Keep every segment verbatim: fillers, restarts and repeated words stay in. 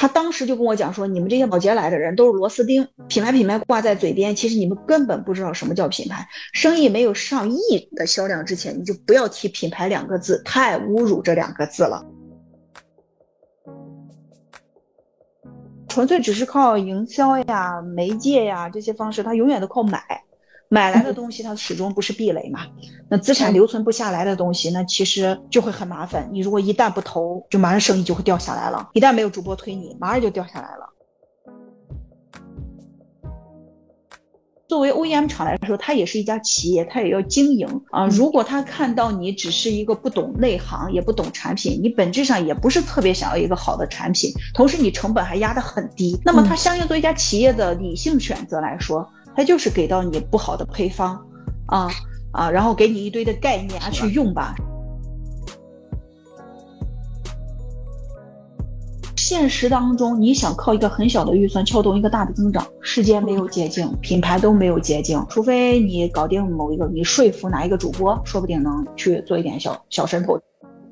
他当时就跟我讲说，你们这些保洁来的人都是螺丝钉，品牌品牌挂在嘴边，其实你们根本不知道什么叫品牌。生意没有上亿的销量之前，你就不要提品牌两个字，太侮辱这两个字了。纯粹只是靠营销呀、媒介呀这些方式，它永远都靠买。买来的东西它始终不是壁垒嘛，那资产留存不下来的东西，那其实就会很麻烦。你如果一旦不投，就马上生意就会掉下来了，一旦没有主播推你，马上就掉下来了。作为 O E M 厂来说，它也是一家企业，它也要经营啊。如果他看到你只是一个不懂内行也不懂产品，你本质上也不是特别想要一个好的产品，同时你成本还压得很低，那么它相应作为一家企业的理性选择来说，它就是给到你不好的配方啊啊，然后给你一堆的概念啊去用吧。现实当中，你想靠一个很小的预算撬动一个大的增长，世间没有捷径，品牌都没有捷径，除非你搞定某一个，你说服哪一个主播，说不定能去做一点小小渗透。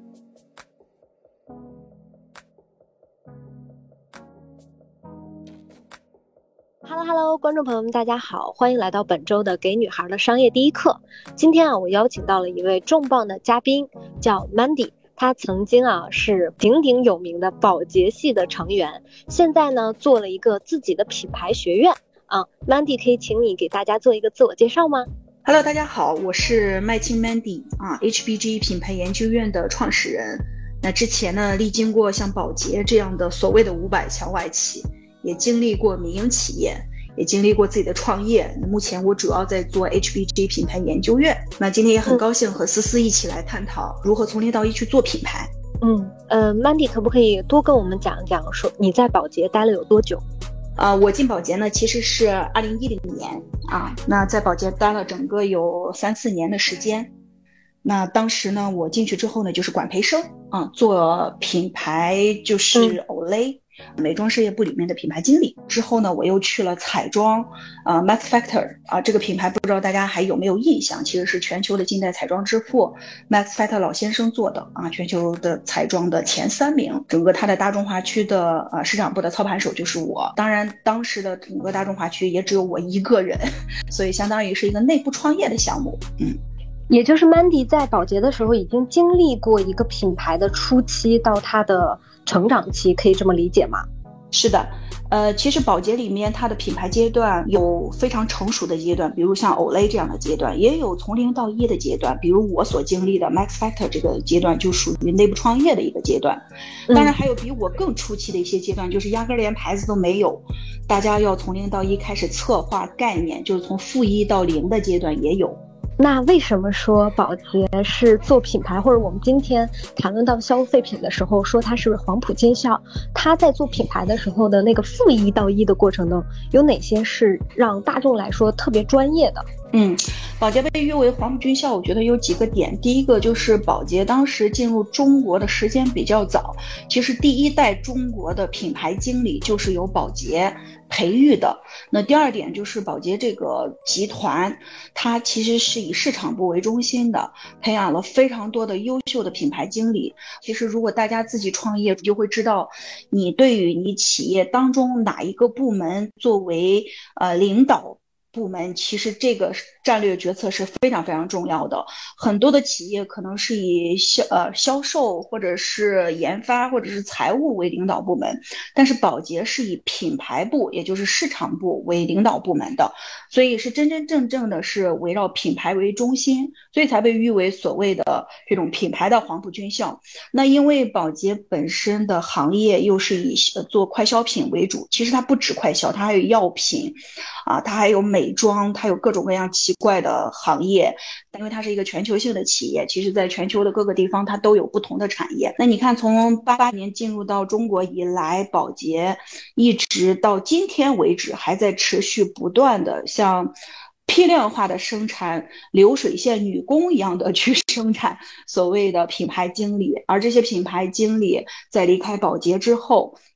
Hello Hello， 观众朋友们，大家好，欢迎来到本周的给女孩的商业第一课。今天啊，我邀请到了一位重磅的嘉宾，叫 Mandy。他曾经啊是鼎鼎有名的保洁系的成员，现在呢做了一个自己的品牌学院啊。Mandy， 可以请你给大家做一个自我介绍吗？ Hello， 大家好，我是麦青 Mandy 啊 ，H B G 品牌研究院的创始人。那之前呢，历经过像宝洁这样的所谓的五百强外企，也经历过民营企业，也经历过自己的创业。目前我主要在做 H B G 品牌研究院。那今天也很高兴和思思一起来探讨如何从零到一去做品牌。 嗯，呃 ，Mandy 可不可以多跟我们讲一讲，说你在宝洁待了有多久？ 啊、呃，我进宝洁呢，其实是二零一零年啊。那在宝洁待了整个有三四年的时间。那当时呢，我进去之后呢，就是管培生啊，做品牌就是 Olay、嗯、美妆事业部里面的品牌经理。之后呢，我又去了彩妆，呃 Max Factor 啊，这个品牌不知道大家还有没有印象？其实是全球的近代彩妆之父 Max Factor 老先生做的啊，全球的彩妆的前三名。整个他的大中华区的呃市场部的操盘手就是我。当然，当时的整个大中华区也只有我一个人，所以相当于是一个内部创业的项目。嗯。 也就是 Mandy 在宝洁的时候已经经历过一个品牌的初期到它的成长期，可以这么理解吗？ 是的，呃，其实宝洁里面它的品牌阶段有非常成熟的阶段，比如像 Olay 这样的阶段，也有从零到一的阶段，比如我所经历的 Max Factor 这个阶段就属于内部创业的一个阶段。当然还有比我更初期的一些阶段，就是压根连牌子都没有，大家要从零到一开始策划概念，就是从负一到零的阶段也有。 那为什么说宝洁是做品牌，或者我们今天谈论到消费品的时候说它是黄埔军校，它在做品牌的时候的那个负一到一的过程中，有哪些是让大众来说特别专业的？ 嗯，宝洁被誉为黄埔军校，我觉得有几个点。第一个就是宝洁当时进入中国的时间比较早，其实第一代中国的品牌经理就是由宝洁培育的。那第二点就是宝洁这个集团，它其实是以市场部为中心的，培养了非常多的优秀的品牌经理。其实如果大家自己创业，就会知道，你对于你企业当中哪一个部门作为呃领导部门，其实这个战略决策是非常非常重要的。很多的企业可能是以销呃销售或者是研发或者是财务为领导部门，但是宝洁是以品牌部也就是市场部为领导部门的，所以是真真正正的是围绕品牌为中心，所以才被誉为所谓的这种品牌的黄埔军校。那因为宝洁本身的行业又是以做快消品为主，其实它不止快消，它还有药品啊，它还有美美妆，它有各种各样奇怪的行业，因为它是一个全球性的企业，其实在全球的各个地方它都有不同的产业。那你看从八八年进入到中国以来，宝洁一直到今天为止还在持续不断的像批量化的生产流水线女工一样的去生产所谓的品牌经理，而这些品牌经理在离开宝洁之后，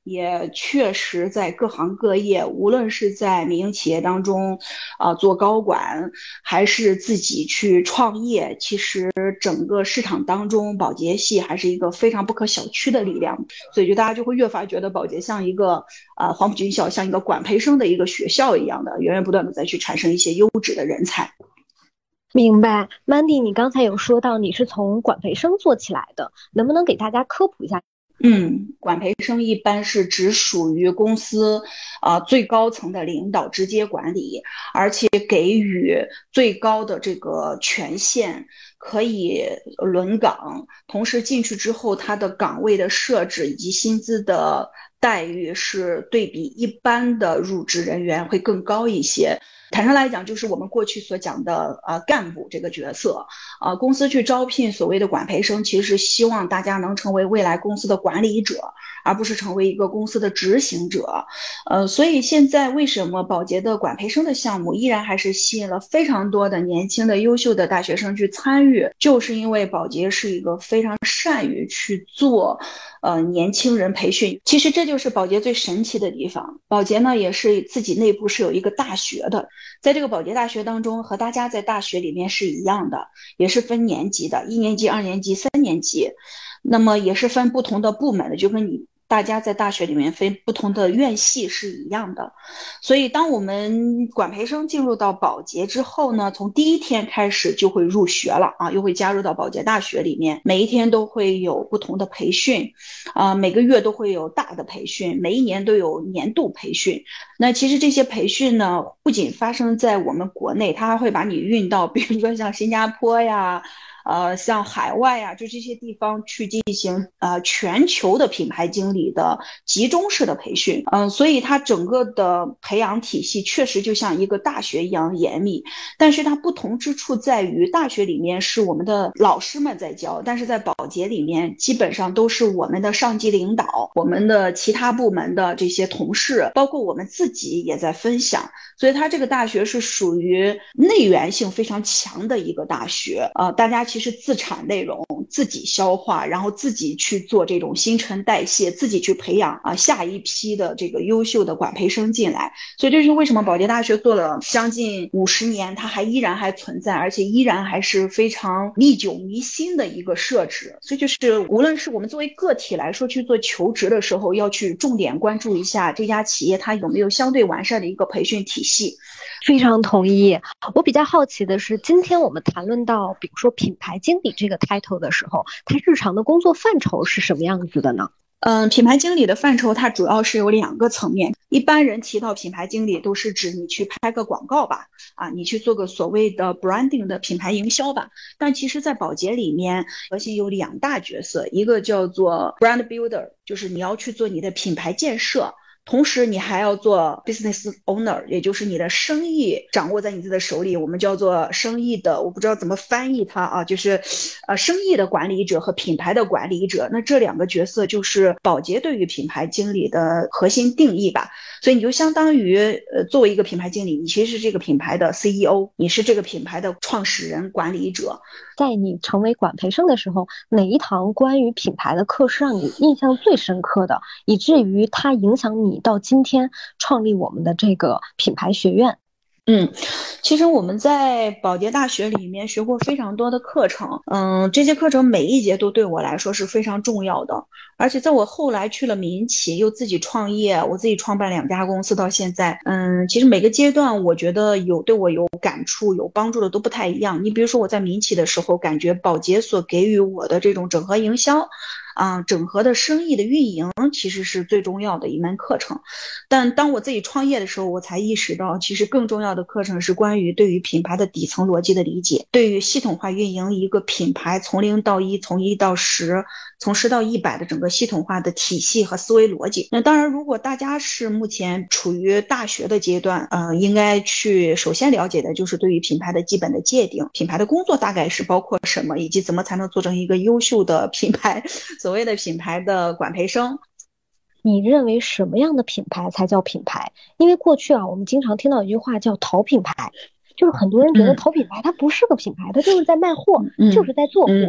也确实在各行各业，无论是在民营企业当中，啊、呃做高管，还是自己去创业，其实整个市场当中，保洁系还是一个非常不可小觑的力量。所以就大家就会越发觉得保洁像一个啊、呃黄埔军校像一个管培生的一个学校一样的，源源不断的再去产生一些优质的人才。 明白，Mandy，你刚才有说到你是从管培生做起来的，能不能给大家科普一下？ 嗯，管培生一般是只属于公司啊、呃最高层的领导直接管理，而且给予最高的这个权限，可以轮岗。同时进去之后，他的岗位的设置以及薪资的待遇是对比一般的入职人员会更高一些。坦率来讲，就是我们过去所讲的呃干部这个角色，呃，公司去招聘所谓的管培生，其实是希望大家能成为未来公司的管理者，而不是成为一个公司的执行者。呃，所以现在为什么保洁的管培生的项目依然还是吸引了非常多的年轻的优秀的大学生去参与，就是因为保洁是一个非常善于去做呃年轻人培训。其实这就是保洁最神奇的地方。保洁呢也是自己内部是有一个大学的，在这个保洁大学当中，和大家在大学里面是一样的，也是分年级的，一年级、二年级、三年级，那么也是分不同的部门的，就跟你大家在大学里面分不同的院系是一样的。所以当我们管培生进入到保洁之后呢，从第一天开始就会入学了啊，又会加入到保洁大学里面，每一天都会有不同的培训，啊，每个月都会有大的培训，每一年都有年度培训。那其实这些培训呢，不仅发生在我们国内，它还会把你运到，比如说像新加坡呀，呃，像海外呀，就这些地方去进行呃全球的品牌经理的集中式的培训。嗯、呃，所以它整个的培养体系确实就像一个大学一样严密。但是它不同之处在于，大学里面是我们的老师们在教，但是在保洁里面基本上都是我们的上级领导、我们的其他部门的这些同事，包括我们自己也在分享。所以它这个大学是属于内源性非常强的一个大学，呃，大家其实自产内容，自己消化，然后自己去做这种新陈代谢，自己去培养啊、呃、下一批的这个优秀的管培生进来。所以这是为什么保洁大学做了将近五十年，它还依然还存在，而且依然还是非常历久弥新的一个设置。所以就是无论是我们作为个体来说去做求职的时候，要去重点关注一下这家企业它有没有相对完善的一个培训体系。 非常同意。我比较好奇的是，今天我们谈论到，比如说品牌经理这个 title 的时候，他日常的工作范畴是什么样子的呢？ 嗯，品牌经理的范畴它主要是有两个层面。一般人提到品牌经理，都是指你去拍个广告吧，啊，你去做个所谓的 branding 的品牌营销吧。但其实，在保洁里面，核心有两大角色，一个叫做 brand builder，就是你要去做你的品牌建设。同时你还要做 business owner， 也就是你的生意掌握在你自己的手里，我们叫做生意的，我不知道怎么翻译它啊，就是呃生意的管理者和品牌的管理者。那这两个角色就是保洁对于品牌经理的核心定义吧。所以你就相当于呃作为一个品牌经理，你其实是这个品牌的 C E O， 你是这个品牌的创始人管理者。 在你成为管培生的时候，哪一堂关于品牌的课是让你印象最深刻的，以至于它影响你到今天创立我们的这个品牌学院？ 嗯，其实我们在保洁大学里面学过非常多的课程，嗯，这些课程每一节都对我来说是非常重要的。而且在我后来去了民企，又自己创业，我自己创办两家公司到现在，嗯，其实每个阶段我觉得有对我有感触、有帮助的都不太一样。你比如说我在民企的时候，感觉保洁所给予我的这种整合营销。啊，整合的生意的运营其实是最重要的一门课程，但当我自己创业的时候，我才意识到，其实更重要的课程是关于对于品牌的底层逻辑的理解，对于系统化运营一个品牌从零到一，从一到十，从十到一百的整个系统化的体系和思维逻辑。那当然，如果大家是目前处于大学的阶段，呃，应该去首先了解的就是对于品牌的基本的界定，品牌的工作大概是包括什么，以及怎么才能做成一个优秀的品牌。所谓的品牌的管培生。 你认为什么样的品牌才叫品牌？因为过去啊，我们经常听到一句话叫淘品牌，就是很多人觉得淘品牌它不是个品牌，它就是在卖货， 嗯就是在做货。 嗯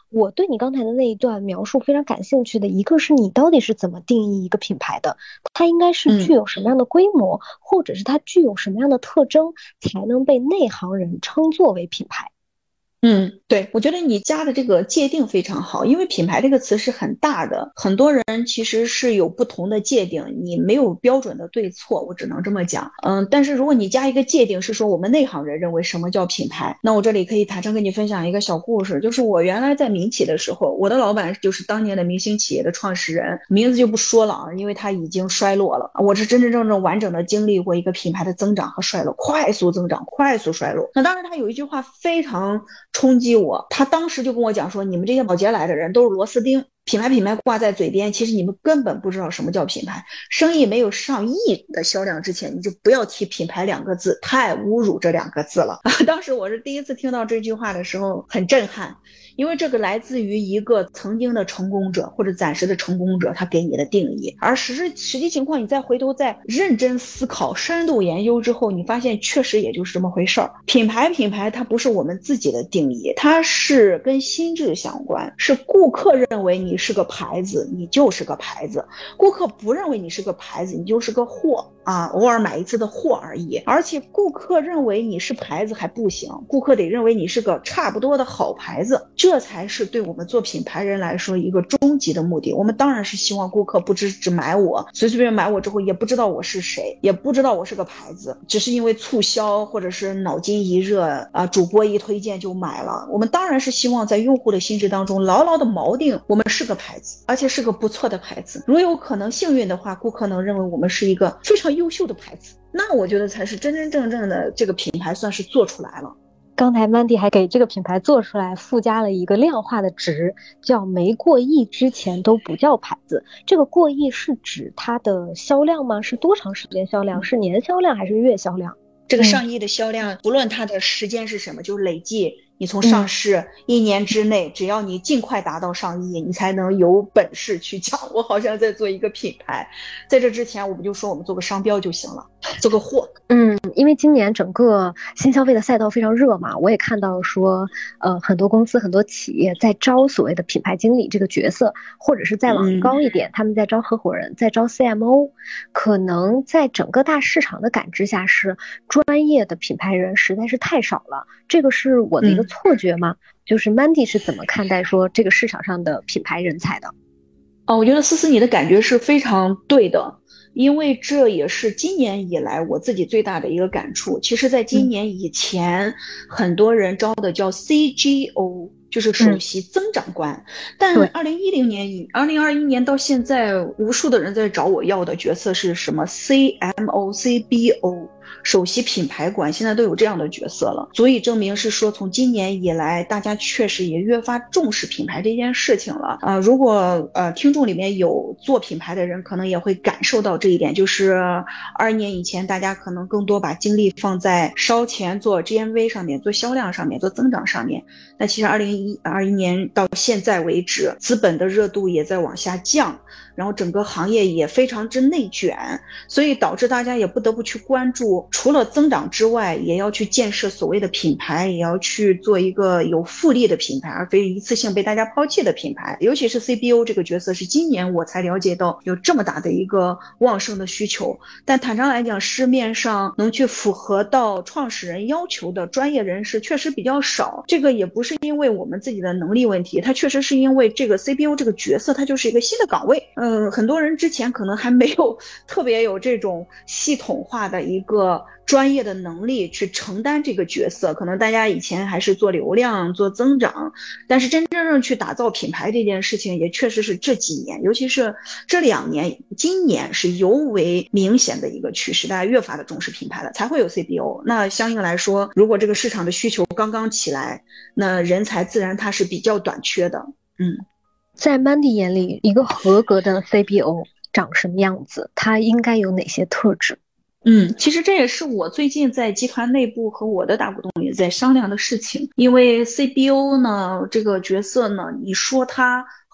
我对你刚才的那一段描述非常感兴趣的一个是你到底是怎么定义一个品牌的？它应该是具嗯。 有什么样的规模，或者是它具有什么样的特征，才能被内行人称作为品牌？ 嗯，对，我觉得你加的这个界定非常好，因为品牌这个词是很大的，很多人其实是有不同的界定，你没有标准的对错，我只能这么讲。嗯，但是如果你加一个界定，是说我们内行人认为什么叫品牌，那我这里可以坦诚跟你分享一个小故事，就是我原来在民企的时候，我的老板就是当年的明星企业的创始人，名字就不说了啊，因为他已经衰落了。我是真真正正完整的经历过一个品牌的增长和衰落，快速增长，快速衰落。那当时他有一句话非常冲击我，他当时就跟我讲说，你们这些保洁来的人都是螺丝钉，品牌品牌挂在嘴边，其实你们根本不知道什么叫品牌。生意没有上亿的销量之前，你就不要提品牌两个字，太侮辱这两个字了。当时我是第一次听到这句话的时候很震撼，因为这个来自于一个曾经的成功者或者暂时的成功者他给你的定义，而实实实际情况你再回头再认真思考深度研究之后，你发现确实也就是这么回事儿。品牌品牌它不是我们自己的定义，它是跟心智相关，是顾客认为你是个牌子，你就是个牌子；顾客不认为你是个牌子，你就是个货啊，偶尔买一次的货而已。而且顾客认为你是牌子还不行，顾客得认为你是个差不多的好牌子，这才是对我们做品牌人来说一个终极的目的。我们当然是希望顾客不只只买我，随随便买我之后也不知道我是谁，也不知道我是个牌子，只是因为促销或者是脑筋一热啊，主播一推荐就买了。我们当然是希望在用户的心智当中牢牢的锚定我们是个牌子，而且是个不错的牌子。如有可能幸运的话，顾客能认为我们是一个非常优秀的牌子，那我觉得才是真真正正的这个品牌算是做出来了。 刚才 Mandy 还给这个品牌做出来附加了一个量化的值，叫没过亿之前都不叫牌子。这个过亿是指它的销量吗？是多长时间销量？是年销量还是月销量？ 这个上亿的销量，嗯、不论它的时间是什么，就是累计，你从上市一年之内，嗯、只要你尽快达到上亿，你才能有本事去讲我好像在做一个品牌。在这之前，我们就说我们做个商标就行了，做个货。 嗯，因为今年整个新消费的赛道非常热嘛，我也看到说，呃，很多公司、很多企业在招所谓的品牌经理这个角色，或者是再往高一点，嗯、他们在招合伙人，在招 C M O， 可能在整个大市场的感知下是专业的品牌人实在是太少了，这个是我的一个错觉吗？嗯、就是 Mandy 是怎么看待说这个市场上的品牌人才的？ 哦，我觉得思思你的感觉是非常对的。因为这也是今年以来我自己最大的一个感触。其实在今年以前，嗯、很多人招的叫 C G O， 就是首席增长官，嗯、但二零一零年以二零二一年到现在，无数的人在找我要的角色是什么 C M O、C B O。首席品牌官现在都有这样的角色了，足以证明是说从今年以来大家确实也越发重视品牌这件事情了啊、呃！如果呃听众里面有做品牌的人，可能也会感受到这一点，就是二年以前大家可能更多把精力放在烧钱做 G M V 上面，做销量上面，做增长上面，那其实二零二一年到现在为止，资本的热度也在往下降，然后整个行业也非常之内卷，所以导致大家也不得不去关注除了增长之外，也要去建设所谓的品牌，也要去做一个有复利的品牌，而非一次性被大家抛弃的品牌。尤其是 C B O 这个角色，是今年我才了解到有这么大的一个旺盛的需求。但坦诚来讲，市面上能去符合到创始人要求的专业人士确实比较少。这个也不是因为我们自己的能力问题，它确实是因为这个 C B O 这个角色，它就是一个新的岗位。嗯，很多人之前可能还没有特别有这种系统化的一个专业的能力去承担这个角色，可能大家以前还是做流量做增长，但是真正去打造品牌这件事情也确实是这几年，尤其是这两年，今年是尤为明显的一个趋势，大家越发的重视品牌了，才会有 C B O。 那相应来说，如果这个市场的需求刚刚起来，那人才自然它是比较短缺的。嗯， 在 Mandy 眼里，一个合格的 C B O 长什么样子？它应该有哪些特质？ 嗯，其实这也是我最近在集团内部和我的大股东也在商量的事情。因为 C B O 呢这个角色呢，你说他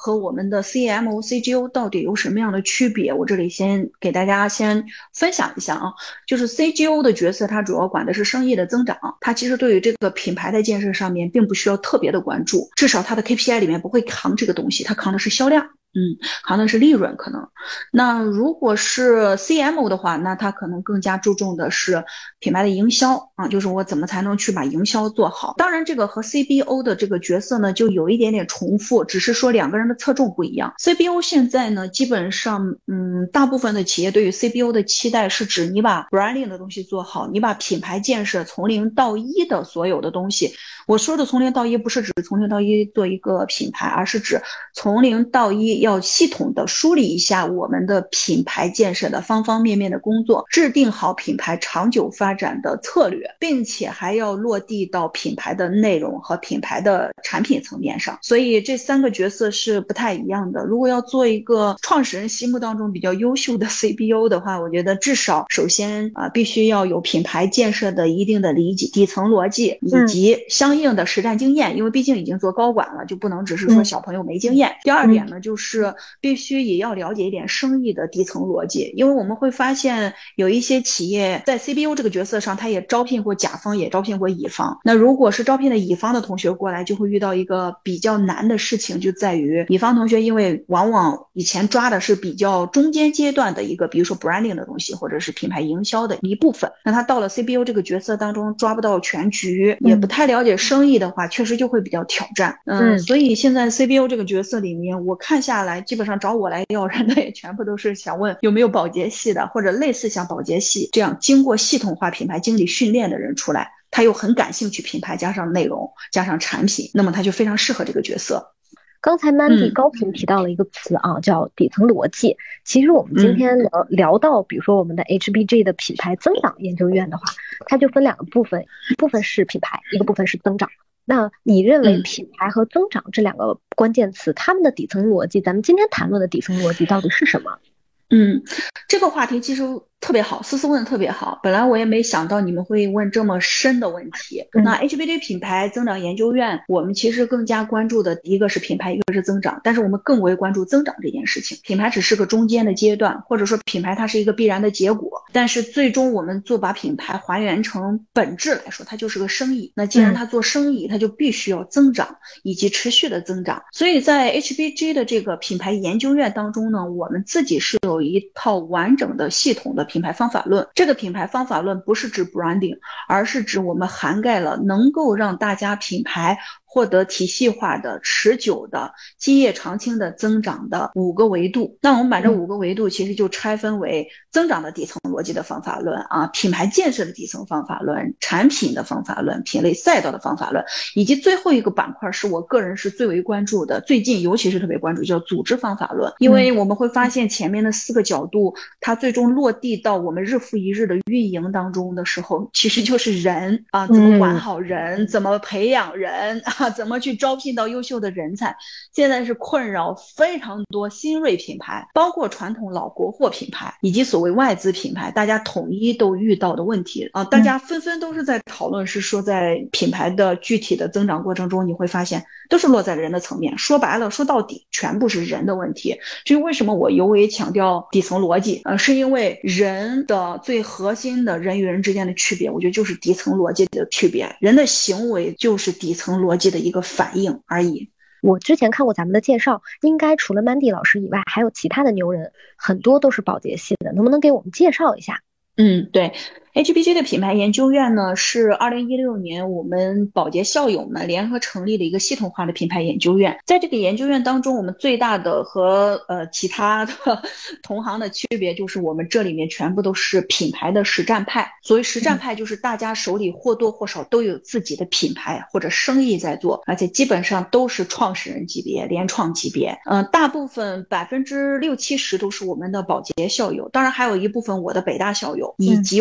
和我们的 C M O、C G O 到底有什么样的区别？我这里先给大家先分享一下啊，就是 C G O 的角色，它主要管的是生意的增长，它其实对于这个品牌的建设上面并不需要特别的关注，至少它的 K P I 里面不会扛这个东西，它扛的是销量。嗯，扛的是利润可能。那如果是 C M O 的话，那他可能更加注重的是品牌的营销啊，就是我怎么才能去把营销做好。当然这个和 C B O 的这个角色呢就有一点点重复，只是说两个人的侧重不一样。C B O 现在呢基本上嗯，大部分的企业对于 C B O 的期待是指你把 branding 的东西做好，你把品牌建设从零到一的所有的东西。我说的从零到一不是指从零到一做一个品牌，而是指从零到一要系统的梳理一下我们的品牌建设的方方面面的工作，制定好品牌长久发展的策略，并且还要落地到品牌的内容和品牌的产品层面上。所以这三个角色是不太一样的。如果要做一个创始人心目当中比较优秀的 C B O 的话，我觉得至少首先啊、呃，必须要有品牌建设的一定的理解、底层逻辑以及相应的实战经验、嗯、因为毕竟已经做高管了，就不能只是说小朋友没经验、嗯、第二点呢，就是必须也要了解一点生意的底层逻辑，因为我们会发现有一些企业在 C B O 这个角色上，他也招聘过甲方也招聘过乙方，那如果是招聘的乙方的同学过来，就会遇到一个比较难的事情，就在于乙方同学因为往往以前抓的是比较中间阶段的一个比如说 branding 的东西或者是品牌营销的一部分，那他到了 C B O 这个角色当中抓不到全局，也不太了解生意的话，确实就会比较挑战。嗯，所以现在 C B O 这个角色里面，我看下来基本上找我来要人的也全部都是想问有没有保洁系的，或者类似像保洁系这样经过系统化品牌经理训练的人出来，他又很感兴趣品牌加上内容加上产品，那么他就非常适合这个角色。 刚才 Mandy 高频提到了一个词啊、嗯，叫底层逻辑。其实我们今天聊、嗯、聊到，比如说我们的 H B G 的品牌增长研究院的话，它就分两个部分，一部分是品牌，一个部分是增长。那你认为品牌和增长这两个关键词，他们的底层逻辑，咱们今天谈论的底层逻辑到底是什么？ 嗯，这个话题其实特别好，思思问的特别好。本来我也没想到你们会问这么深的问题。嗯、那 H B G 品牌增长研究院，我们其实更加关注的一个是品牌，一个是增长，但是我们更为关注增长这件事情。品牌只是个中间的阶段，或者说品牌它是一个必然的结果，但是最终我们做把品牌还原成本质来说，它就是个生意。那既然它做生意，它就必须要增长以及持续的增长。所以在 H B G 的这个品牌研究院当中呢，我们自己是有一套完整的系统的品牌方法论。这个品牌方法论不是指 branding， 而是指我们涵盖了能够让大家品牌获得体系化的、持久的、基业长青的增长的五个维度。那我们把这五个维度其实就拆分为增长的底层逻辑的方法论啊，品牌建设的底层方法论，产品的方法论，品类赛道的方法论，以及最后一个板块是我个人是最为关注的，最近尤其是特别关注，叫组织方法论。因为我们会发现前面的四个角度，它最终落地到我们日复一日的运营当中的时候，其实就是人啊，怎么管好人，怎么培养人啊，怎么去招聘到优秀的人才，现在是困扰非常多新锐品牌，包括传统老国货品牌以及所谓外资品牌，大家统一都遇到的问题啊！大家纷纷都是在讨论，是说在品牌的具体的增长过程中，你会发现都是落在人的层面。说白了，说到底，全部是人的问题。至于为什么我尤为强调底层逻辑，呃，是因为人的最核心的人与人之间的区别，我觉得就是底层逻辑的区别。人的行为就是底层逻辑的一个反应而已。 我之前看过咱们的介绍，应该除了 Mandy 老师以外，还有其他的牛人，很多都是保洁系的，能不能给我们介绍一下？ 嗯，对。H B G 的品牌研究院呢，是二零一六年我们保洁校友们联合成立的一个系统化的品牌研究院。在这个研究院当中，我们最大的和呃其他的同行的区别就是我们这里面全部都是品牌的实战派。所谓实战派，就是大家手里或多或少都有自己的品牌或者生意在做，而且基本上都是创始人级别、联创级别。嗯、呃，大部分百分之六七十都是我们的保洁校友，当然还有一部分我的北大校友以及我们的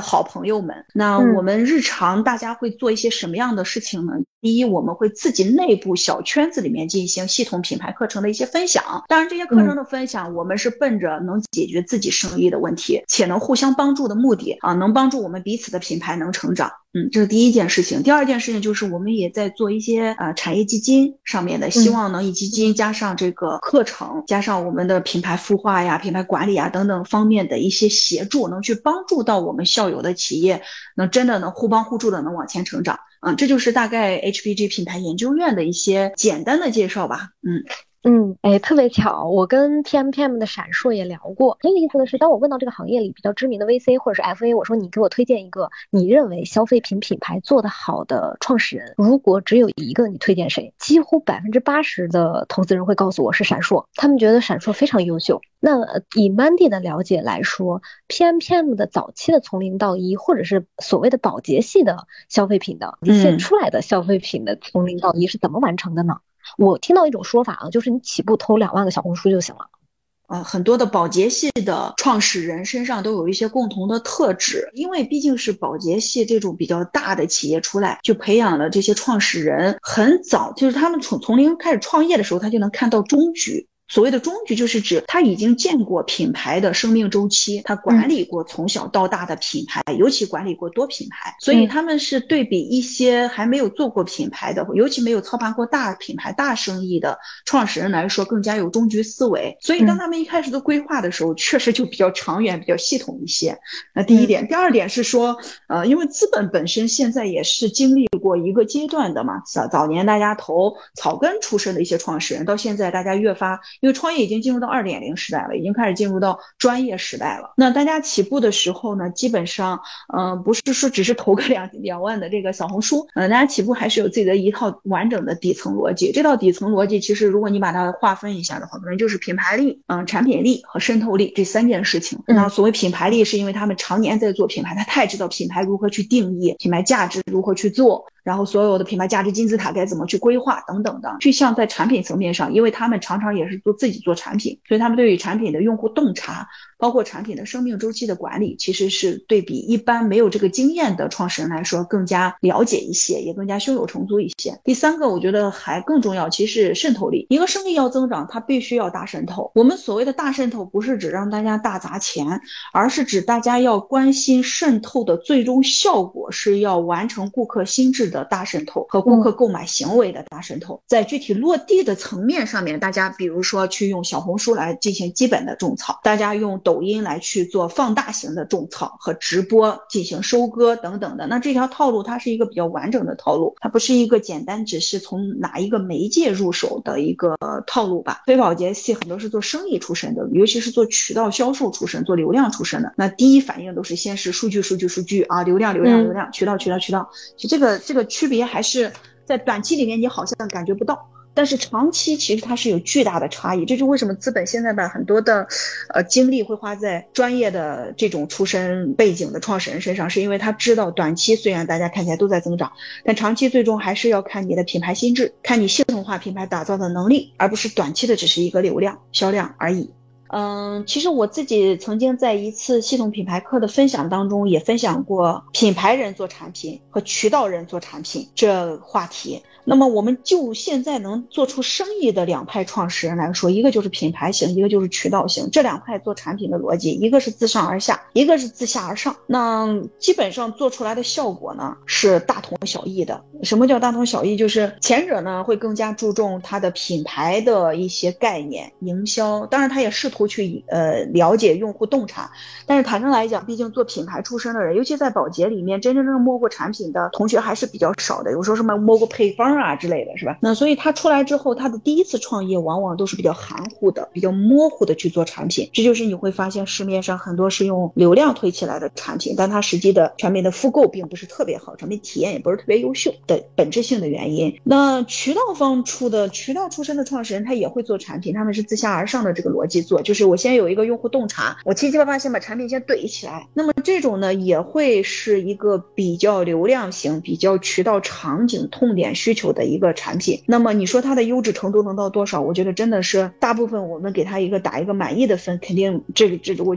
好朋友们。那我们日常大家会做一些什么样的事情呢？第一，我们会自己内部小圈子里面进行系统品牌课程的一些分享。当然这些课程的分享，我们是奔着能解决自己生意的问题，且能互相帮助的目的啊，能帮助我们彼此的品牌能成长。嗯，这是第一件事情。第二件事情就是我们也在做一些呃产业基金上面的，希望能以基金加上这个课程，加上我们的品牌孵化呀、品牌管理啊等等方面的一些协助，能去帮助到我们校友的企业，能真的能互帮互助的能往前成长。嗯，这就是大概 H B G 品牌研究院的一些简单的介绍吧。嗯。 嗯，哎，特别巧，我跟 P M P M 的闪烁也聊过。很有意思的是，当我问到这个行业里比较知名的 V C 或者是 F A， 我说你给我推荐一个你认为消费品品牌做得好的创始人，如果只有一个，你推荐谁？几乎百分之八十的投资人会告诉我是闪烁，他们觉得闪烁非常优秀。那以 Mandy 的了解来说 ，P M P M 的早期的从零到一，或者是所谓的保洁系的消费品的体现出来的消费品的从零到一是怎么完成的呢？我听到一种说法啊，就是你起步投两万个小红书就行了。 呃，很多的保洁系的创始人身上都有一些共同的特质，因为毕竟是保洁系这种比较大的企业出来，就培养了这些创始人，很早就是他们从从零开始创业的时候，他就能看到终局。所谓的终局就是指他已经见过品牌的生命周期，他管理过从小到大的品牌，尤其管理过多品牌，所以他们是对比一些还没有做过品牌的，尤其没有操盘过大品牌大生意的创始人来说更加有终局思维。所以当他们一开始做规划的时候，确实就比较长远比较系统一些。那第一点。第二点是说呃，因为资本本身现在也是经历过一个阶段的嘛，早早年大家投草根出身的一些创始人，到现在大家越发因为创业已经进入到 二点零 时代了，已经开始进入到专业时代了。那大家起步的时候呢，基本上嗯、呃，不是说只是投个两两万的这个小红书，嗯、呃，大家起步还是有自己的一套完整的底层逻辑。这套底层逻辑其实如果你把它划分一下的话，可能就是品牌力、嗯、呃，产品力和渗透力这三件事情。那所谓品牌力是因为他们常年在做品牌，他太知道品牌如何去定义，品牌价值如何去做，然后所有的品牌价值金字塔该怎么去规划等等的。就像在产品层面上，因为他们常常也是做自己做产品，所以他们对于产品的用户洞察，包括产品的生命周期的管理，其实是对比一般没有这个经验的创始人来说更加了解一些，也更加胸有成竹一些。第三个我觉得还更重要，其实是渗透力。一个生意要增长，它必须要大渗透。我们所谓的大渗透不是指让大家大砸钱，而是指大家要关心渗透的最终效果是要完成顾客心智的大渗透和顾客购买行为的大渗透。在具体落地的层面上面，大家比如说去用小红书来进行基本的种草，大家用抖音来去做放大型的种草和直播进行收割等等的。那这条套路它是一个比较完整的套路，它不是一个简单只是从哪一个媒介入手的一个套路吧。非保洁系很多是做生意出身的，尤其是做渠道销售出身、做流量出身的，那第一反应都是先是数据数据数据啊，流量流量流量，渠道渠道渠道。其实这个这个区别还是在短期里面你好像感觉不到，但是长期其实它是有巨大的差异。这就是为什么资本现在把很多的呃精力会花在专业的这种出身背景的创始人身上，是因为他知道短期虽然大家看起来都在增长，但长期最终还是要看你的品牌心智，看你系统化品牌打造的能力，而不是短期的只是一个流量销量而已。嗯，其实我自己曾经在一次系统品牌课的分享当中也分享过品牌人做产品和渠道人做产品这话题。那么我们就现在能做出生意的两派创始人来说，一个就是品牌型，一个就是渠道型。这两派做产品的逻辑，一个是自上而下，一个是自下而上。那基本上做出来的效果呢是大同小异的。什么叫大同小异？就是前者呢会更加注重它的品牌的一些概念营销，当然他也试图去呃了解用户洞察，但是坦诚来讲，毕竟做品牌出身的人，尤其在保洁里面真真正正摸过产品的同学还是比较少的，有时候什么摸过配方啊之类的，是吧？那所以他出来之后，他的第一次创业往往都是比较含糊的，比较模糊的去做产品。这就是你会发现市面上很多是用流量推起来的产品，但它实际的产品的复购并不是特别好，产品体验也不是特别优秀的本质性的原因。那渠道方出的渠道出身的创始人，他也会做产品，他们是自下而上的这个逻辑做，就是我先有一个用户洞察，我七七八八先把产品先怼起来。那么这种呢也会是一个比较流量型、比较渠道场景痛点需求的一个产品。那么你说它的优质程度能到多少？我觉得真的是大部分我们给它一个打一个满意的分，肯定这个这个我觉得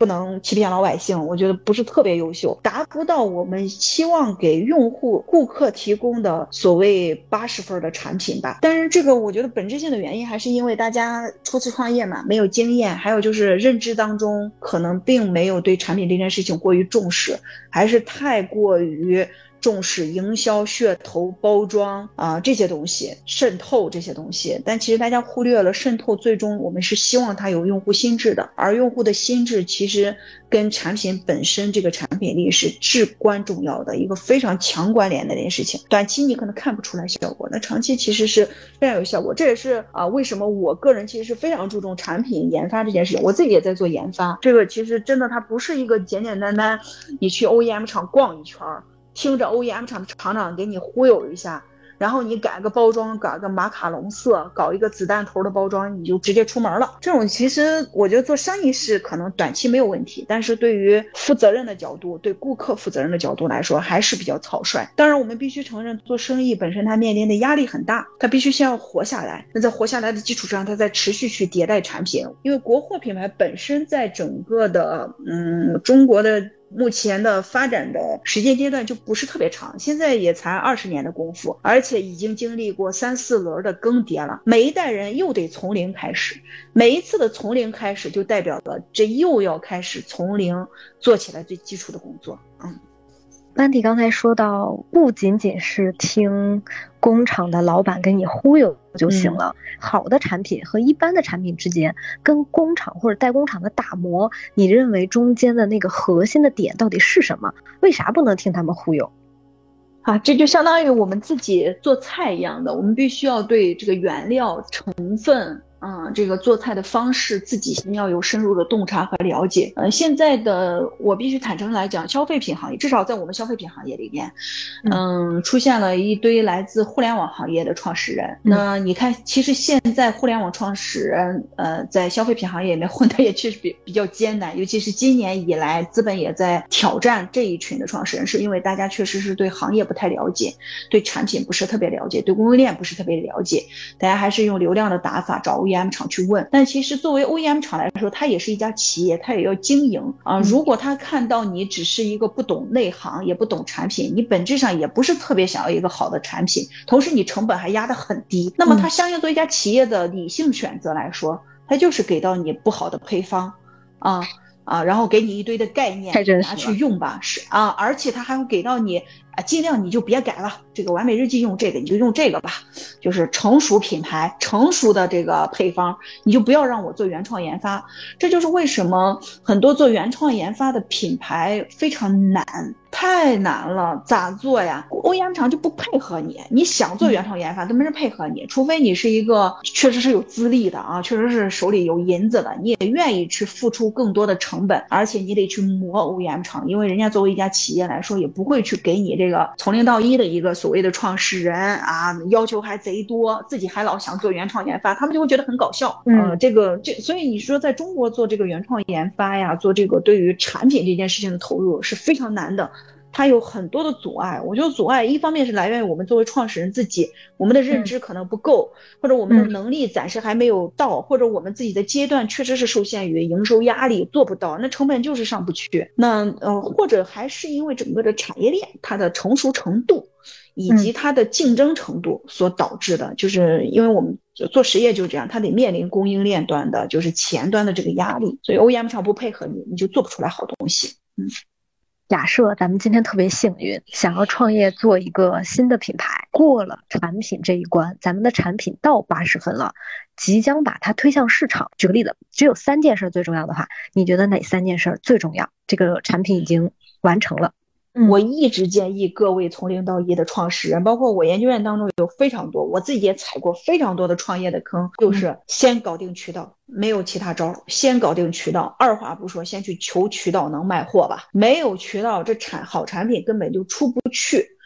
不能欺骗老百姓，我觉得不是特别优秀，达不到我们希望给用户顾客提供的所谓八十分的产品吧。但是这个我觉得本质性的原因还是因为大家初次创业嘛，没有经验，还有就是认知当中可能并没有对产品这件事情过于重视，还是太过于重视营销、噱头、包装啊、呃、这些东西，渗透这些东西。但其实大家忽略了渗透，最终我们是希望它有用户心智的，而用户的心智其实跟产品本身这个产品力是至关重要的一个非常强关联的一件事情。短期你可能看不出来效果，那长期其实是非常有效果。这也是啊、呃、为什么我个人其实是非常注重产品研发这件事情，我自己也在做研发。这个其实真的它不是一个简简单单你去 O E M 厂逛一圈，听着 O E M 厂的厂长给你忽悠一下，然后你改个包装，改个马卡龙色，搞一个子弹头的包装，你就直接出门了。这种其实我觉得做生意是可能短期没有问题，但是对于负责任的角度，对顾客负责任的角度来说还是比较草率。当然我们必须承认，做生意本身它面临的压力很大，它必须先要活下来，那在活下来的基础上，它再持续去迭代产品。因为国货品牌本身在整个的嗯中国的目前的发展的时间阶段就不是特别长，现在也才二十年的功夫，而且已经经历过三四轮的更迭了，每一代人又得从零开始，每一次的从零开始就代表了这又要开始从零做起来最基础的工作。嗯。 Mandy刚才说到，不仅仅是听工厂的老板给你忽悠就行了、嗯、好的产品和一般的产品之间，跟工厂或者代工厂的打磨，你认为中间的那个核心的点到底是什么？为啥不能听他们忽悠啊？这就相当于我们自己做菜一样的，我们必须要对这个原料成分嗯，这个做菜的方式自己先要有深入的洞察和了解。呃，现在的我必须坦诚来讲，消费品行业，至少在我们消费品行业里面，嗯，出现了一堆来自互联网行业的创始人。嗯、那你看，其实现在互联网创始人，呃，在消费品行业里面混的也确实比比较艰难，尤其是今年以来，资本也在挑战这一群的创始人，是因为大家确实是对行业不太了解，对产品不是特别了解，对供应链不是特别了解，大家还是用流量的打法找 O E M 厂去问。但其实作为 O E M 厂来说，它也是一家企业，它也要经营啊。如果他看到你只是一个不懂内行也不懂产品，你本质上也不是特别想要一个好的产品，同时你成本还压得很低，那么它相应作为一家企业的理性选择来说，它就是给到你不好的配方啊啊，然后给你一堆的概念拿去用吧，是啊，而且他还会给到你啊，尽量你就别改了，这个完美日记用这个你就用这个吧，就是成熟品牌成熟的这个配方，你就不要让我做原创研发。这就是为什么很多做原创研发的品牌非常难，太难了，咋做呀？ O E M 厂就不配合你，你想做原创研发都没人配合你，除非你是一个确实是有资历的啊，确实是手里有银子的，你也愿意去付出更多的成本，而且你得去磨 O E M 厂，因为人家作为一家企业来说也不会去给你这个从零到一的一个所谓的创始人啊，要求还贼多，自己还老想做原创研发，他们就会觉得很搞笑。嗯、呃，这个这所以你说在中国做这个原创研发呀，做这个对于产品这件事情的投入是非常难的。它有很多的阻碍，我觉得阻碍一方面是来源于我们作为创始人自己，我们的认知可能不够，或者我们的能力暂时还没有到，或者我们自己的阶段确实是受限于营收压力做不到，那成本就是上不去。那呃，或者还是因为整个的产业链它的成熟程度以及它的竞争程度所导致的，就是因为我们做实业就是这样，它得面临供应链端的就是前端的这个压力，所以 O E M 厂不配合你，你就做不出来好东西。嗯。 假设咱们今天特别幸运，想要创业做一个新的品牌，过了产品这一关，咱们的产品到八十分了，即将把它推向市场。举个例子，只有三件事最重要的话，你觉得哪三件事最重要？这个产品已经完成了。 我一直建议各位从零到一的创始人，包括我研究院当中有非常多，我自己也踩过非常多的创业的坑，就是先搞定渠道，没有其他招，先搞定渠道，二话不说先去求渠道能卖货吧，没有渠道这产好产品根本就出不去。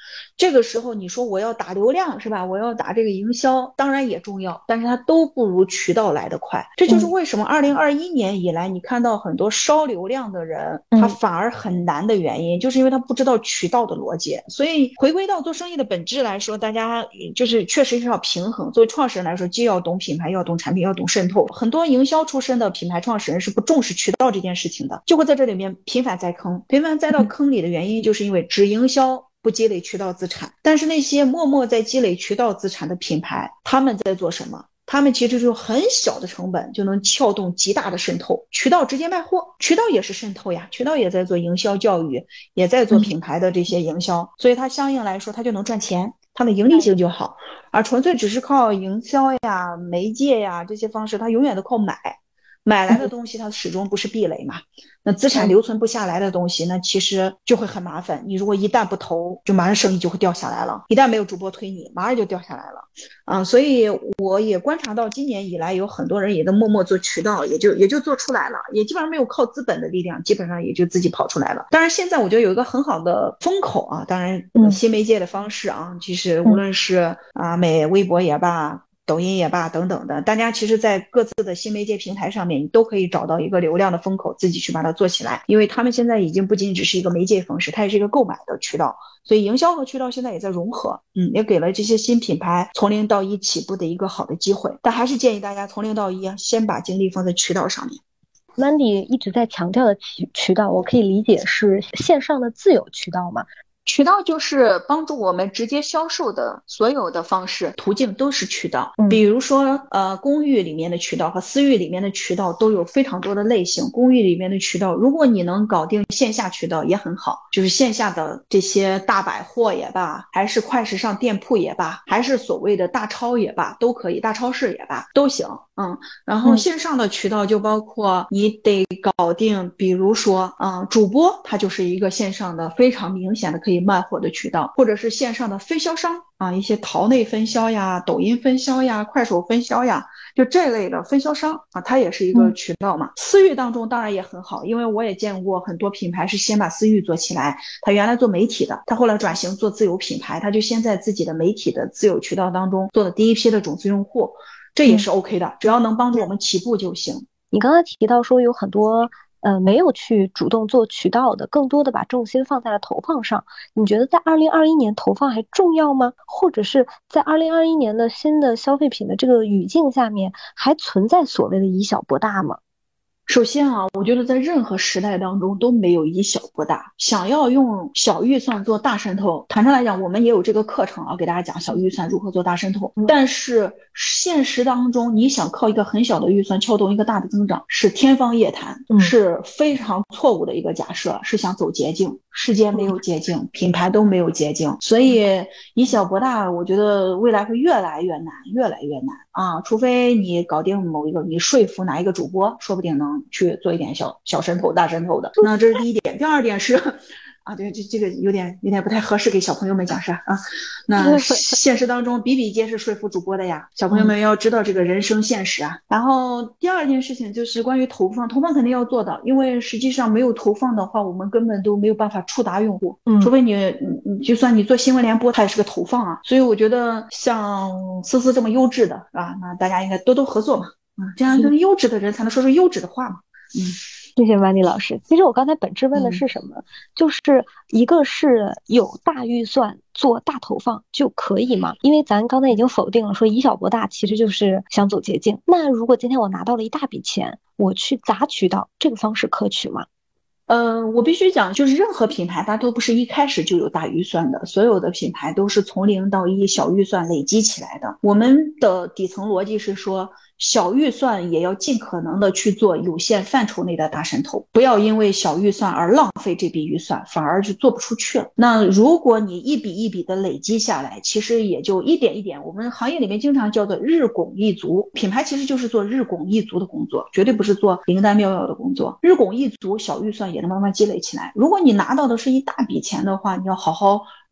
这个时候你说我要打流量是吧？我要打这个营销，当然也重要，但是它都不如渠道来得快。这就是为什么二零二一年以来，你看到很多烧流量的人，他反而很难的原因，就是因为他不知道渠道的逻辑。所以回归到做生意的本质来说，大家就是确实是要平衡。作为创始人来说，既要懂品牌，要懂产品，要懂渗透。很多营销出身的品牌创始人是不重视渠道这件事情的，就会在这里面频繁栽坑。频繁栽到坑里的原因，就是因为只营销不积累渠道资产。但是那些默默在积累渠道资产的品牌，他们在做什么？他们其实就很小的成本就能撬动极大的渗透，渠道直接卖货，渠道也是渗透呀，渠道也在做营销教育，也在做品牌的这些营销，所以它相应来说它就能赚钱，它的盈利性就好。而纯粹只是靠营销呀、媒介呀这些方式，它永远都靠买，买来的东西它始终不是壁垒嘛。那资产留存不下来的东西，那其实就会很麻烦。你如果一旦不投，就马上生意就会掉下来了。一旦没有主播推你，马上就掉下来了。嗯，所以我也观察到今年以来，有很多人也都默默做渠道，也就也就做出来了，也基本上没有靠资本的力量，基本上也就自己跑出来了。当然，现在我觉得有一个很好的风口啊，当然新媒介的方式啊，其实无论是啊美微博也罢，抖音也罢等等的，大家其实在各自的新媒介平台上面，你都可以找到一个流量的风口，自己去把它做起来。因为他们现在已经不仅仅只是一个媒介方式，它也是一个购买的渠道，所以营销和渠道现在也在融合，嗯，也给了这些新品牌从零到一起步的一个好的机会。但还是建议大家从零到一，先把精力放在渠道上面。 Mandy 一直在强调的渠渠道，我可以理解是线上的自有渠道吗？ 渠道就是帮助我们直接销售的所有的方式途径都是渠道，比如说呃公寓里面的渠道和私域里面的渠道都有非常多的类型。公寓里面的渠道，如果你能搞定线下渠道也很好，就是线下的这些大百货也罢，还是快时尚店铺也罢，还是所谓的大超也罢，都可以，大超市也罢都行。嗯，然后线上的渠道就包括你得搞定，比如说嗯主播，它就是一个线上的非常明显的可以卖货的渠道，或者是线上的分销商啊，一些淘内分销呀、抖音分销呀、快手分销呀，就这类的分销商啊，它也是一个渠道嘛。私域当中当然也很好，因为我也见过很多品牌是先把私域做起来，他原来做媒体的，他后来转型做自有品牌，他就先在自己的媒体的自有渠道当中做的第一批的种子用户，这也是 OK 的，只要能帮助我们起步就行。 你刚才提到说有很多呃没有去主动做渠道的，更多的把重心放在了投放上。你觉得在二零二一年投放还重要吗？或者是在二零二一年的新的消费品的这个语境下面，还存在所谓的以小博大吗？ 首先啊，我觉得在任何时代当中都没有以小博大。想要用小预算做大渗透，坦诚来讲，我们也有这个课程啊，给大家讲小预算如何做大渗透。但是现实当中，你想靠一个很小的预算撬动一个大的增长，是天方夜谭，是非常错误的一个假设，是想走捷径。世界没有捷径，品牌都没有捷径，所以以小博大，我觉得未来会越来越难，越来越难啊！除非你搞定某一个，你说服哪一个主播，说不定能去做一点小小渗透、大渗透的。那这是第一点。第二点是啊，对，这这个有点有点不太合适给小朋友们讲是啊。那现实当中比比皆是说服主播的呀，小朋友们要知道这个人生现实啊。然后第二件事情就是关于投放，投放肯定要做的，因为实际上没有投放的话，我们根本都没有办法触达用户。嗯，除非你你就算你做新闻联播，它也是个投放啊。所以我觉得像思思这么优质的啊，那大家应该多多合作嘛。啊，这样一个优质的人才能说出优质的话嘛。嗯。 谢谢 Mandy 老师。其实我刚才本质问的是什么？嗯、就是一个是有大预算做大投放就可以吗？因为咱刚才已经否定了说以小博大其实就是想走捷径。那如果今天我拿到了一大笔钱，我去砸渠道，这个方式可取吗？ 呃，我必须讲，就是任何品牌它都不是一开始就有大预算的，所有的品牌都是从零到一小预算累积起来的。我们的底层逻辑是说，小预算也要尽可能的去做有限范畴内的大渗透，不要因为小预算而浪费这笔预算，反而就做不出去了。那如果你一笔一笔的累积下来，其实也就一点一点，我们行业里面经常叫做日拱一卒，品牌其实就是做日拱一卒的工作，绝对不是做灵丹妙药的工作。日拱一卒，小预算也能慢慢积累起来。如果你拿到的是一大笔钱的话，你要好好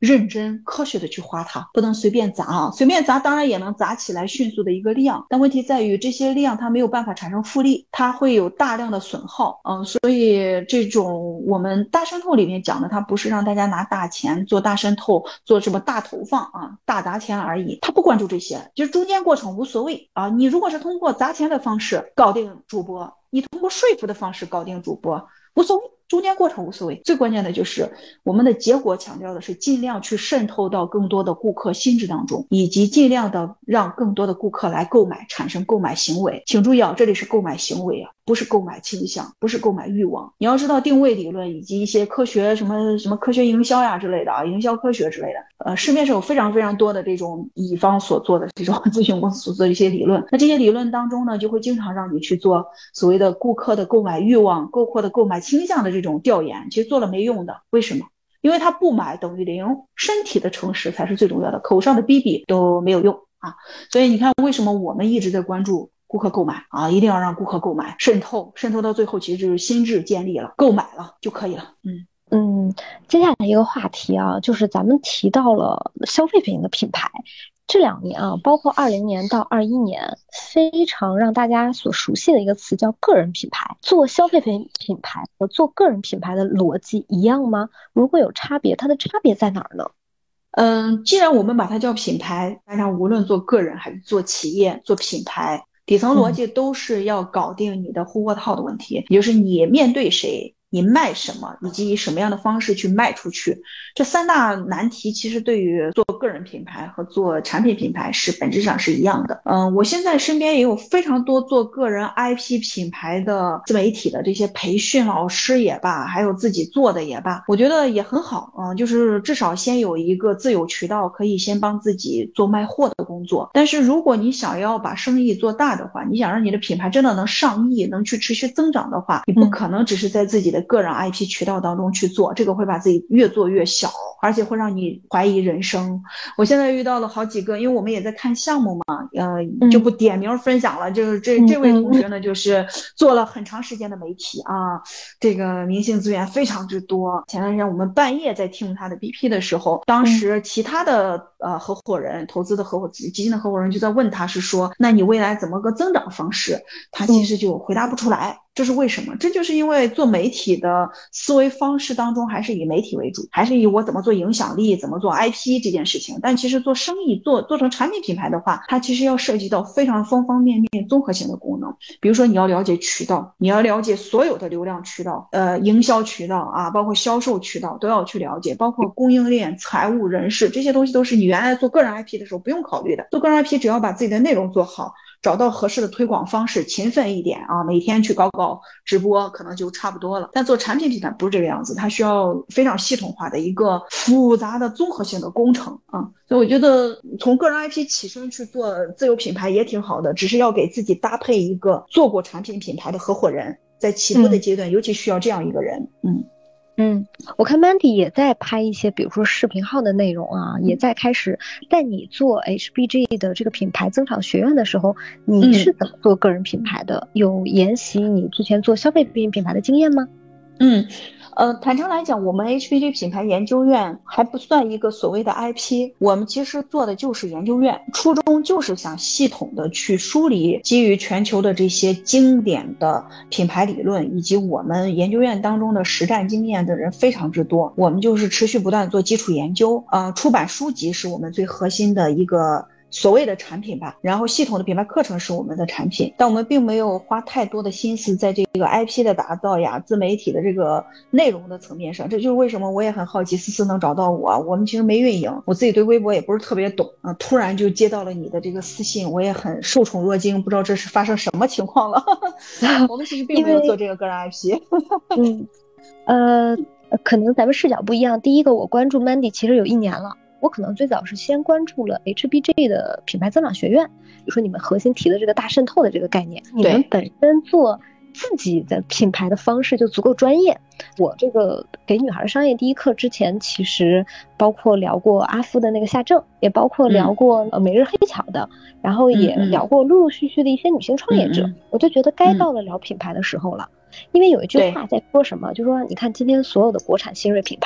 认真科学的去花它，不能随便砸啊。随便砸当然也能砸起来迅速的一个量，但问题在于这些量它没有办法产生复利，它会有大量的损耗。嗯，所以这种我们大渗透里面讲的，它不是让大家拿大钱做大渗透，做什么大投放啊，大砸钱而已，它不关注这些，就是中间过程无所谓啊。你如果是通过砸钱的方式搞定主播，你通过说服的方式搞定主播，无所谓，中间过程无所谓，最关键的就是我们的结果强调的是尽量去渗透到更多的顾客心智当中，以及尽量的让更多的顾客来购买，产生购买行为。请注意啊，这里是购买行为啊，不是购买倾向，不是购买欲望。你要知道定位理论以及一些科学什么什么科学营销呀之类的啊，营销科学之类的，呃，市面上有非常非常多的这种乙方所做的这种咨询公司所做的一些理论。那这些理论当中呢，就会经常让你去做所谓的顾客的购买欲望、顾客的购买倾向的这种调研，其实做了没用的。为什么？因为他不买等于零，身体的诚实才是最重要的，口上的逼逼都没有用啊。所以你看，为什么我们一直在关注顾客购买啊，一定要让顾客购买，渗透，渗透到最后其实就是心智建立了，购买了就可以了。嗯嗯，接下来一个话题啊，就是咱们提到了消费品的品牌。这两年啊，包括二零年到二一年，非常让大家所熟悉的一个词叫个人品牌。做消费品品牌和做个人品牌的逻辑一样吗？如果有差别，它的差别在哪儿呢？ 嗯，既然我们把它叫品牌，大家无论做个人还是做企业、做品牌，底层逻辑都是要搞定你的呼和套的问题，也就是你面对谁，你卖什么，以及以什么样的方式去卖出去。这三大难题其实对于做个人品牌和做产品品牌是本质上是一样的。嗯，我现在身边也有非常多做个人 I P 品牌的自媒体的这些培训老师也罢，还有自己做的也罢，我觉得也很好。嗯，就是至少先有一个自有渠道，可以先帮自己做卖货的工作。但是如果你想要把生意做大的话，你想让你的品牌真的能上亿，能去持续增长的话，你不可能只是在自己的个人 I P 渠道当中去做，这个会把自己越做越小，而且会让你怀疑人生。我现在遇到了好几个，因为我们也在看项目嘛，呃，就不点名分享了。就是这这位同学呢，就是做了很长时间的媒体啊，这个明星资源非常之多。前段时间我们半夜在听他的 B P 的时候，当时其他的呃合伙人、投资的合伙基金的合伙人就在问他，是说，那你未来怎么个增长方式？他其实就回答不出来。这是为什么？这就是因为做媒体的思维方式当中还是以媒体为主，还是以我怎么做影响力，怎么做 I P 这件事情。但其实做生意，做做成产品品牌的话，它其实要涉及到非常方方面面综合性的功能。比如说你要了解渠道，你要了解所有的流量渠道，呃，营销渠道啊，包括销售渠道都要去了解，包括供应链、财务、人事，这些东西都是你原来做个人 I P 的时候不用考虑的。做个人 I P 只要把自己的内容做好，找到合适的推广方式，勤奋一点啊，每天去搞搞直播，可能就差不多了。但做产品品牌不是这个样子，它需要非常系统化的一个复杂的综合性的工程啊。所以我觉得从个人 I P 起身去做自有品牌也挺好的，只是要给自己搭配一个做过产品品牌的合伙人，在起步的阶段、嗯、尤其需要这样一个人。嗯嗯，我看 Mandy 也在拍一些，比如说视频号的内容啊，也在开始带你做 H B G 的这个品牌增长学院的时候，你是怎么做个人品牌的？嗯、有沿袭你之前做消费品品牌的经验吗？ 嗯。呃，坦诚来讲，我们 H B G 品牌研究院还不算一个所谓的 I P， 我们其实做的就是研究院，初衷就是想系统的去梳理基于全球的这些经典的品牌理论，以及我们研究院当中的实战经验的人非常之多，我们就是持续不断做基础研究，呃，出版书籍是我们最核心的一个所谓的产品吧，然后系统的品牌课程是我们的产品，但我们并没有花太多的心思在这个 I P 的打造呀、自媒体的这个内容的层面上。这就是为什么我也很好奇思思能找到我，我们其实没运营，我自己对微博也不是特别懂啊，突然就接到了你的这个私信，我也很受宠若惊，不知道这是发生什么情况了。我们其实并没有做这个个人 I P。 嗯，呃，可能咱们视角不一样。第一个，我关注 Mandy 其实有一年了，我可能最早是先关注了 H B G 的品牌增长学院，比如说你们核心提的这个大渗透的这个概念，你们本身做自己的品牌的方式就足够专业。我这个给女孩商业第一课之前，其实包括聊过阿夫的那个夏正，也包括聊过呃每日黑巧的，然后也聊过陆陆续续的一些女性创业者，我就觉得该到了聊品牌的时候了。因为有一句话在说什么，就说你看今天所有的国产新锐品牌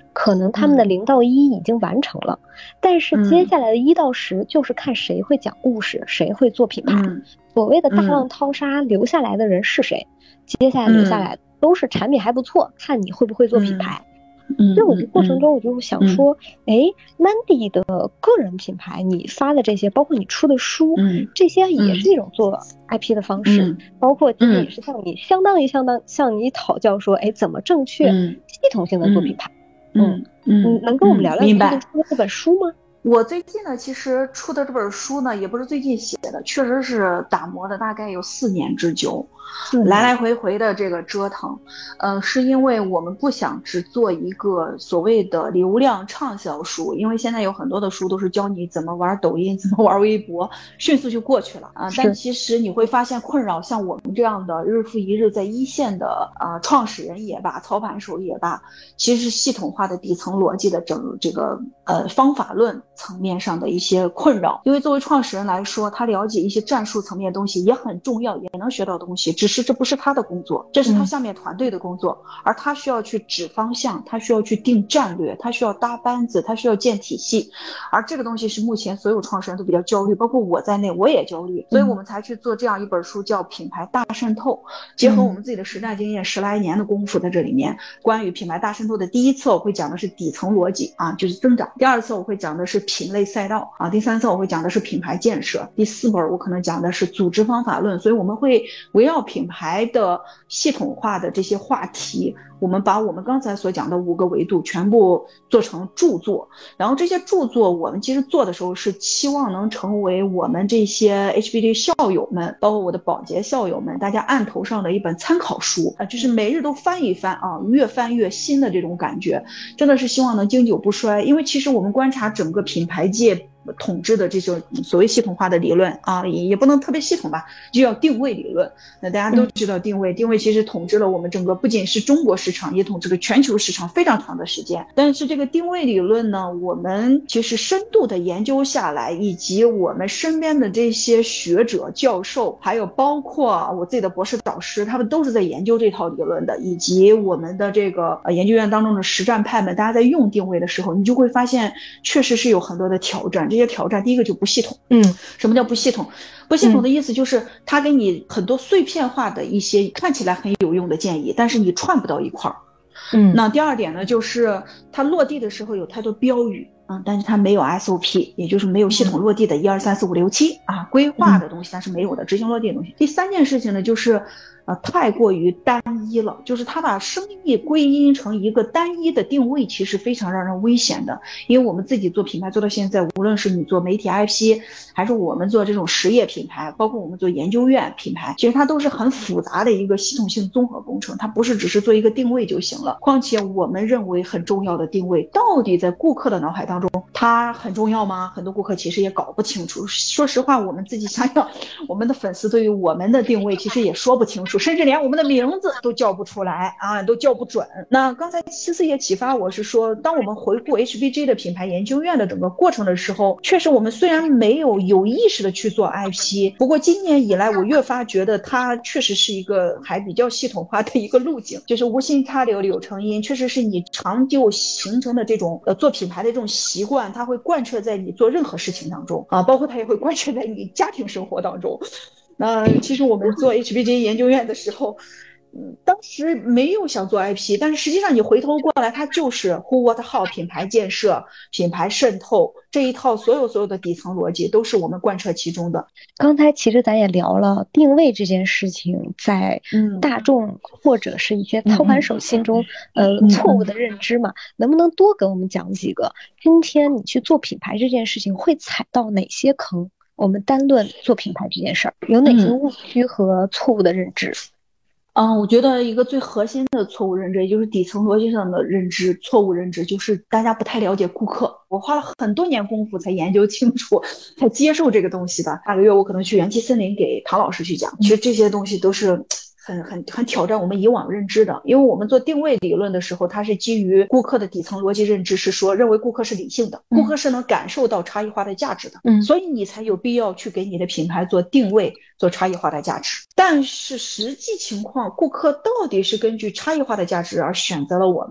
可能他们的零到一已经完成了，嗯、但是接下来的一到十就是看谁会讲故事，谁会做品牌。 嗯、 所谓的大浪淘沙，留下来的人是谁？接下来留下来的都是产品还不错，看你会不会做品牌。 嗯， 所以我的过程中，我就想说，哎、嗯、，Mandy 的个人品牌，你发的这些，包括你出的书， 嗯， 这些也是一种做 I P 的方式。嗯、包括今天也是向你、嗯、相当于相当向你讨教说，哎，怎么正确、嗯、系统性的做品牌。 嗯嗯， 嗯，能跟我们聊聊你最近出的这本书吗？ 我最近呢，其实出的这本书呢，也不是最近写的，确实是打磨的，大概有四年之久， 嗯、 来来回回的这个折腾。呃，是因为我们不想只做一个所谓的流量畅销书，因为现在有很多的书都是教你怎么玩抖音，怎么玩微博，迅速就过去了啊、呃。但其实你会发现困扰像我们这样的日复一日在一线的啊、呃、创始人也罢，操盘手也罢，其实系统化的底层逻辑的整这个呃方法论层面上的一些困扰。因为作为创始人来说，他了解一些战术层面的东西也很重要，也能学到东西，只是这不是他的工作，这是他下面团队的工作、嗯、而他需要去指方向，他需要去定战略，他需要搭班子，他需要建体系。而这个东西是目前所有创始人都比较焦虑，包括我在内我也焦虑，所以我们才去做这样一本书，叫品牌大渗透，结合我们自己的实战经验，十来年的功夫在这里面。关于品牌大渗透的第一册我会讲的是底层逻辑啊，就是增长；第二册我会讲的是品类赛道啊；第三册我会讲的是品牌建设；第四本我可能讲的是组织方法论。所以我们会围绕品牌的系统化的这些话题，我们把我们刚才所讲的五个维度全部做成著作，然后这些著作我们其实做的时候是期望能成为我们这些 H B D 校友们，包括我的保洁校友们，大家案头上的一本参考书啊，就是每日都翻一翻啊，越翻越新的这种感觉，真的是希望能经久不衰。因为其实我们观察整个品牌界统治的这种所谓系统化的理论啊，也也不能特别系统吧，就要定位理论。那大家都知道定位，定位其实统治了我们整个不仅是中国市场，也统治了全球市场非常长的时间。但是这个定位理论呢，我们其实深度的研究下来，以及我们身边的这些学者教授，还有包括我自己的博士导师，他们都是在研究这套理论的，以及我们的这个呃研究院当中的实战派们，大家在用定位的时候，你就会发现确实是有很多的挑战。这些挑战第一个就不系统。嗯，什么叫不系统？不系统的意思就是他给你很多碎片化的一些看起来很有用的建议，但是你串不到一块儿。嗯，那第二点呢，就是它落地的时候有太多标语，嗯，但是它没有 S O P， 也就是没有系统落地的一二三四五六七啊，规划的东西它是没有的，执行落地的东西。第三件事情呢，就是呃太过于单一了，就是它把生意归因成一个单一的定位，其实非常让人危险的。因为我们自己做品牌做到现在，无论是你做媒体 I P， 还是我们做这种实业品牌，包括我们做研究院品牌，其实它都是很复杂的一个系统性综合工程，它不是只是做一个定位就行了。况且我们认为很重要的定位，到底在顾客的脑海当中它很重要吗？很多顾客其实也搞不清楚。说实话，我们自己想想，我们的粉丝对于我们的定位其实也说不清楚，甚至连我们的名字都叫不出来啊，都叫不准。那刚才七四也启发我是说，当我们回顾 H B G 的品牌研究院的整个过程的时候，确实我们虽然没有有意识的去做 I P， 不过今年以来我越发觉得它确实是一个还比较系统化的一个路径，就是无心插柳柳成荫，确实是你长久形成的这种呃做品牌的这种习惯，它会贯彻在你做任何事情当中啊，包括它也会贯彻在你家庭生活当中。那其实我们做 H B G 研究院的时候，嗯，当时没有想做 I P， 但是实际上你回头过来，它就是 Who What How 品牌建设、品牌渗透这一套所有所有的底层逻辑都是我们贯彻其中的。 刚才其实咱也聊了定位这件事情，在大众或者是一些操盘手心中，嗯、呃，错误的认知嘛，能不能多给我们讲几个？今天你去做品牌这件事情会踩到哪些坑？我们单论做品牌这件事儿，有哪些误区和错误的认知？ 嗯，我觉得一个最核心的错误认知，也就是底层逻辑上的认知，错误认知就是大家不太了解顾客。我花了很多年功夫才研究清楚，才接受这个东西的。下个月我可能去元气森林给唐老师去讲，其实这些东西都是很很很挑战我们以往认知的。因为我们做定位理论的时候，它是基于顾客的底层逻辑认知，是说认为顾客是理性的，顾客是能感受到差异化的价值的，嗯，所以你才有必要去给你的品牌做定位，做差异化的价值。但是实际情况，顾客到底是根据差异化的价值而选择了我们，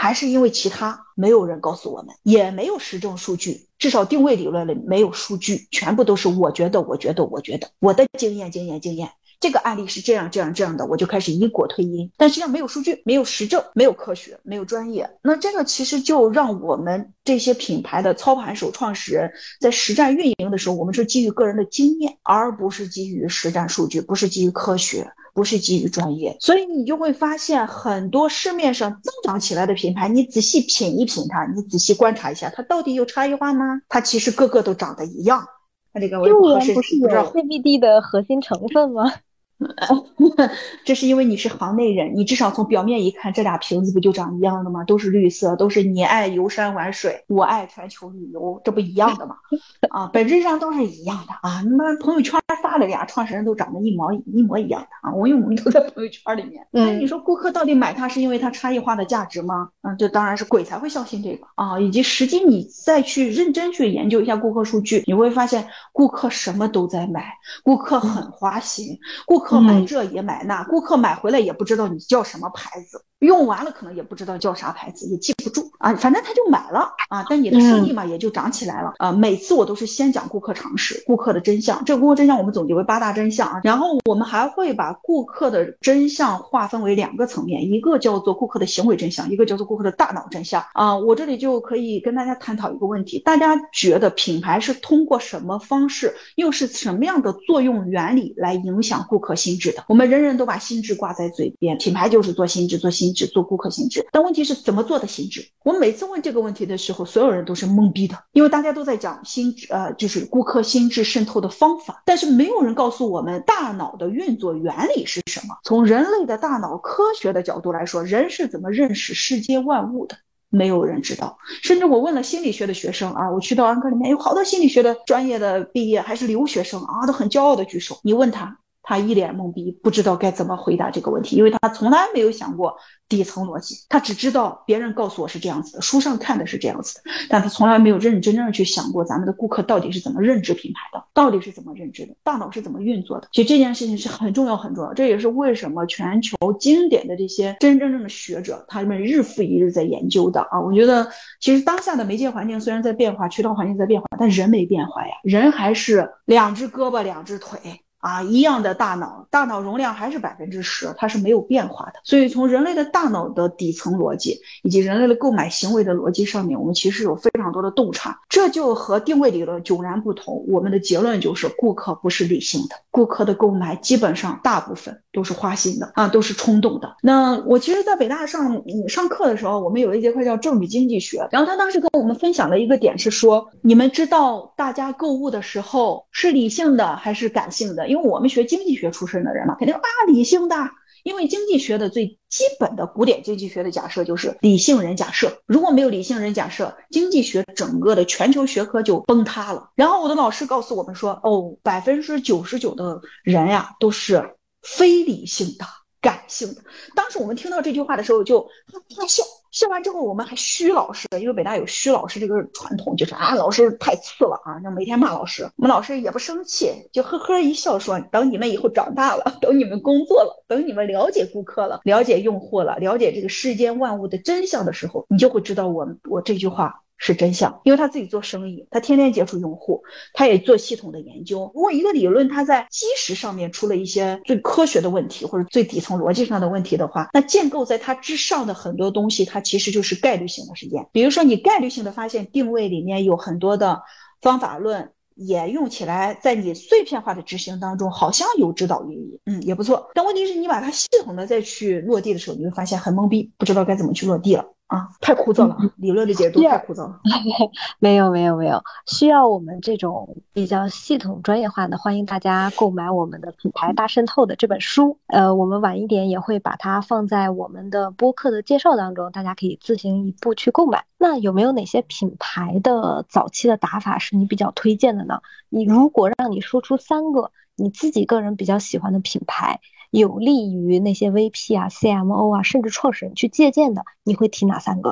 还是因为其他？没有人告诉我们，也没有实证数据，至少定位理论里没有数据，全部都是我觉得我觉得我觉得我的经验经验经验，这个案例是这样这样这样的，我就开始以果推因，但实际上没有数据，没有实证，没有科学，没有专业。那这个其实就让我们这些品牌的操盘手创始人在实战运营的时候，我们是基于个人的经验，而不是基于实战数据，不是基于科学，不是基于专业。所以你就会发现很多市面上增长起来的品牌，你仔细品一品它，你仔细观察一下，它到底有差异化吗？它其实个个都长得一样。那这个我也不合适， 不是有 C B D 的核心成分吗？ 这是因为你是行内人，你至少从表面一看，这俩瓶子不就长一样的吗？都是绿色，都是你爱游山玩水，我爱全球旅游，这不一样的吗？啊，本质上都是一样的啊！那么朋友圈发的俩创始人都长得一模一模一样的啊！我因为我们都在朋友圈里面。那你说顾客到底买它是因为它差异化的价值吗？嗯，这当然是鬼才会相信这个啊！以及实际你再去认真去研究一下顾客数据，你会发现顾客什么都在买，顾客很花心，顾客买这也买那，顾客买回来也不知道你叫什么牌子，用完了可能也不知道叫啥牌子，也记不住啊，反正他就买了啊，但你的生意嘛也就涨起来了啊。每次我都是先讲顾客常识，顾客的真相，这个顾客真相我们总结为八大真相啊，然后我们还会把顾客的真相划分为两个层面，一个叫做顾客的行为真相，一个叫做顾客的大脑真相啊。我这里就可以跟大家探讨一个问题，大家觉得品牌是通过什么方式，又是什么样的作用原理来影响顾客心智的？我们人人都把心智挂在嘴边，品牌就是做心智，做心智，做顾客心智，但问题是怎么做的心智？我每次问这个问题的时候，所有人都是懵逼的，因为大家都在讲心智，呃，就是顾客心智渗透的方法，但是没有人告诉我们大脑的运作原理是什么。从人类的大脑科学的角度来说，人是怎么认识世界万物的？没有人知道，甚至我问了心理学的学生啊，我去到安科里面有好多心理学的专业的毕业还是留学生啊，都很骄傲的举手，你问他，他一脸懵逼，不知道该怎么回答这个问题，因为他从来没有想过底层逻辑，他只知道别人告诉我是这样子的，书上看的是这样子的，但他从来没有认认真真的去想过咱们的顾客到底是怎么认知品牌的，到底是怎么认知的，大脑是怎么运作的。其实这件事情是很重要很重要，这也是为什么全球经典的这些真真正的学者，他们日复一日在研究的啊。我觉得其实当下的媒介环境虽然在变化，渠道环境在变化，但人没变化呀，人还是两只胳膊两只腿啊，一样的大脑，大脑容量还是百分之十，它是没有变化的。所以从人类的大脑的底层逻辑以及人类的购买行为的逻辑上面，我们其实有非常多的洞察，这就和定位理论迥然不同。我们的结论就是顾客不是理性的，顾客的购买基本上大部分都是花心的啊，都是冲动的。那我其实在北大上、嗯、上课的时候，我们有一节课叫政治经济学，然后他当时跟我们分享的一个点是说，你们知道大家购物的时候是理性的还是感性的？因为我们学经济学出身的人嘛，肯定啊理性的，因为经济学的最基本的古典经济学的假设就是理性人假设，如果没有理性人假设，经济学整个的全球学科就崩塌了。然后我的老师告诉我们说，哦，百分之九十九的人呀都是非理性的、感性的。当时我们听到这句话的时候就哈哈笑。笑完之后我们还虚老师，因为北大有虚老师这个传统，就是啊老师太次了啊，那每天骂老师，我们老师也不生气，就呵呵一笑说，等你们以后长大了，等你们工作了，等你们了解顾客了，了解用户了，了解这个世间万物的真相的时候，你就会知道我我这句话是真相。因为他自己做生意，他天天接触用户，他也做系统的研究。如果一个理论它在基石上面出了一些最科学的问题，或者最底层逻辑上的问题的话，那建构在它之上的很多东西，它其实就是概率性的事件。比如说你概率性的发现定位里面有很多的方法论，也用起来在你碎片化的执行当中好像有指导意义，嗯，也不错。但问题是你把它系统的再去落地的时候，你会发现很懵逼，不知道该怎么去落地了啊，太枯燥了，理论的解读太枯燥了。 没有没有没有，需要我们这种比较系统专业化的，欢迎大家购买我们的品牌大渗透的这本书。呃，我们晚一点也会把它放在我们的播客的介绍当中，大家可以自行一步去购买。那有没有哪些品牌的早期的打法是你比较推荐的呢？你如果让你说出三个你自己个人比较喜欢的品牌，有利于那些 V P 啊、C M O 啊，甚至创始人去借鉴的，你会提哪三个？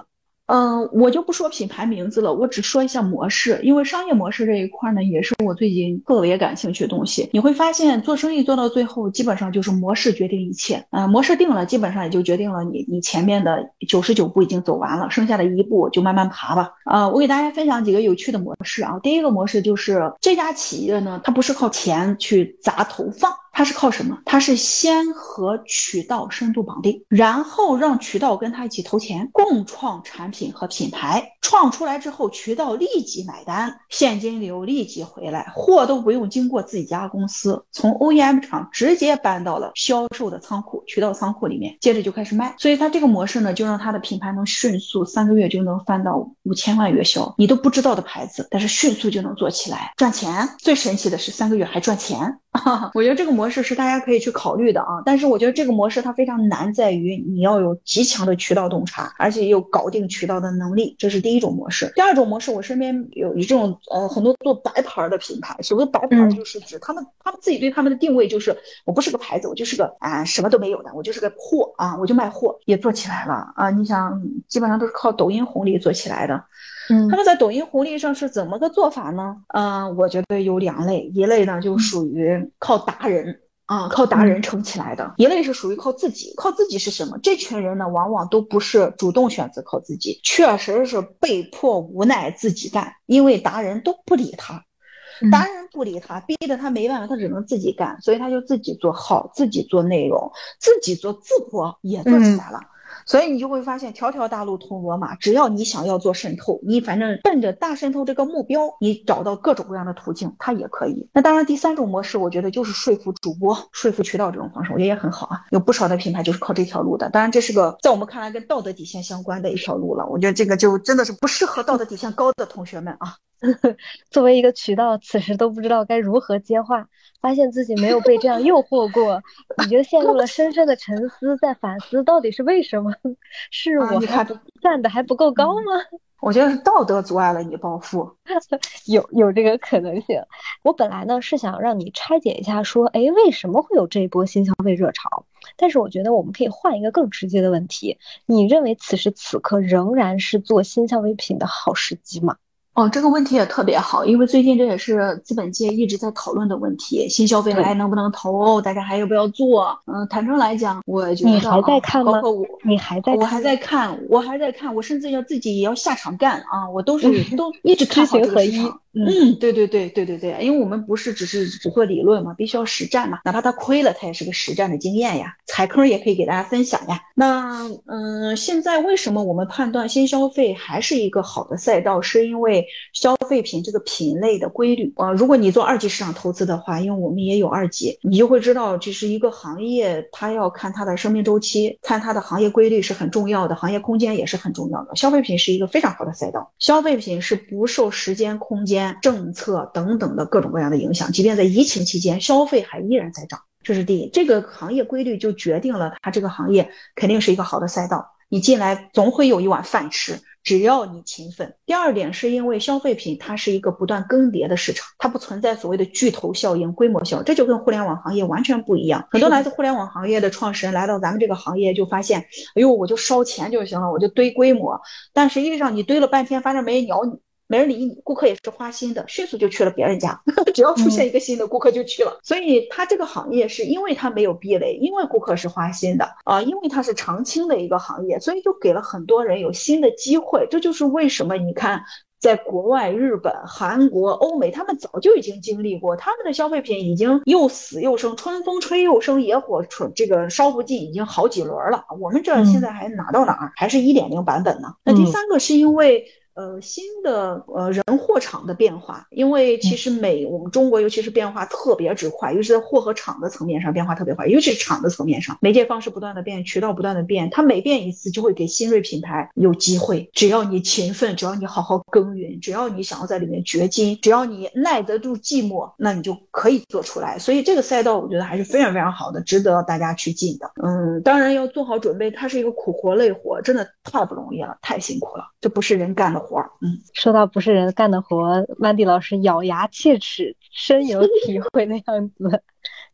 嗯，我就不说品牌名字了，我只说一下模式，因为商业模式这一块呢，也是我最近特别感兴趣的东西。你会发现，做生意做到最后，基本上就是模式决定一切。呃，模式定了，基本上也就决定了你你前面的九十九步已经走完了，剩下的一步就慢慢爬吧。呃，我给大家分享几个有趣的模式啊。第一个模式就是这家企业呢，它不是靠钱去砸投放。它是靠什么？它是先和渠道深度绑定，然后让渠道跟他一起投钱，共创产品和品牌。创出来之后，渠道立即买单，现金流立即回来，货都不用经过自己家公司，从 O E M 厂直接搬到了销售的仓库、渠道仓库里面，接着就开始卖。所以它这个模式呢，就让它的品牌能迅速三个月就能翻到五千万月销，你都不知道的牌子，但是迅速就能做起来，赚钱。最神奇的是三个月还赚钱。我觉得这个模式是大家可以去考虑的啊，但是我觉得这个模式它非常难在于你要有极强的渠道洞察，而且有搞定渠道的能力，这是第一种模式。第二种模式，我身边有一种呃很多做白牌的品牌，所谓白牌就是指他们、嗯、他们自己对他们的定位就是我不是个牌子，我就是个啊什么都没有的，我就是个货啊，我就卖货，也做起来了啊。你想基本上都是靠抖音红利做起来的。嗯，他们在抖音红利上是怎么个做法呢？呃，我觉得有两类，一类呢就属于靠达人啊，靠达人撑起来的；一类是属于靠自己。靠自己是什么？这群人呢，往往都不是主动选择靠自己，确实是被迫无奈自己干，因为达人都不理他。达人不理他，逼得他没办法，他只能自己干，所以他就自己做号，自己做内容，自己做自播，也做起来了。嗯，所以你就会发现条条大路通罗马，只要你想要做渗透，你反正奔着大渗透这个目标，你找到各种各样的途径，它也可以。那当然第三种模式我觉得就是说服主播、说服渠道这种方式，我觉得也很好啊，有不少的品牌就是靠这条路的。当然这是个在我们看来跟道德底线相关的一条路了，我觉得这个就真的是不适合道德底线高的同学们啊。 作为一个渠道，此时都不知道该如何接话，发现自己没有被这样诱惑过，已经陷入了深深的沉思，在反思到底是为什么？是我还不站的还不够高吗？ 嗯，我觉得是道德阻碍了你暴富。 有有这个可能性。我本来呢是想让你拆解一下说，哎，为什么会有这一波新消费热潮？但是我觉得我们可以换一个更直接的问题，你认为此时此刻仍然是做新消费品的好时机吗？ 哦，这个问题也特别好，因为最近这也是资本界一直在讨论的问题，新消费还能不能投，大家还要不要做？嗯，坦诚来讲，我觉得、啊、 你还在看吗？ 包括我， 你还在看？ 我还在看，我还在看，我甚至要自己也要下场干啊！我都是都一直看好这个市场。嗯，对对对对对对，因为我们不是只是只做理论嘛，必须要实战嘛，哪怕他亏了，他也是个实战的经验呀，踩坑也可以给大家分享呀。那嗯，现在为什么我们判断新消费还是一个好的赛道，是因为消费品这个品类的规律啊。如果你做二级市场投资的话，因为我们也有二级，你就会知道，这是一个行业，它要看它的生命周期，看它的行业规律是很重要的，行业空间也是很重要的。消费品是一个非常好的赛道，消费品是不受时间、空间、政策等等的各种各样的影响，即便在疫情期间，消费还依然在涨。这是第一，这个行业规律就决定了它这个行业肯定是一个好的赛道，你进来总会有一碗饭吃，只要你勤奋。第二点是因为消费品它是一个不断更迭的市场，它不存在所谓的巨头效应、规模效应，这就跟互联网行业完全不一样。很多来自互联网行业的创始人来到咱们这个行业就发现，哎呦，我就烧钱就行了，我就堆规模，但实际上你堆了半天，发现没人鸟你，没人理你，顾客也是花心的，迅速就去了别人家，只要出现一个新的顾客就去了。嗯、所以它这个行业是因为它没有壁垒，因为顾客是花心的啊、呃，因为它是长青的一个行业，所以就给了很多人有新的机会。这就是为什么你看在国外，日本、韩国、欧美，他们早就已经经历过，他们的消费品已经又死又生，春风吹又生，野火春，这个烧不尽已经好几轮了。我们这现在还哪到哪儿？嗯、还是 一点零 版本呢？那第三个是因为。呃，新的呃人货场的变化，因为其实美我们中国尤其是变化特别之快，尤其在货和场的层面上变化特别快，尤其是场的层面上，媒介方式不断的变，渠道不断的变，它每变一次就会给新锐品牌有机会，只要你勤奋，只要你好好耕耘，只要你想要在里面掘金，只要你耐得住寂寞，那你就可以做出来。所以这个赛道我觉得还是非常非常好的，值得大家去进的。嗯，当然要做好准备，它是一个苦活累活，真的太不容易了，太辛苦了，这不是人干的活。嗯， 说到不是人干的活，Mandy老师咬牙切齿，深有体会的样子。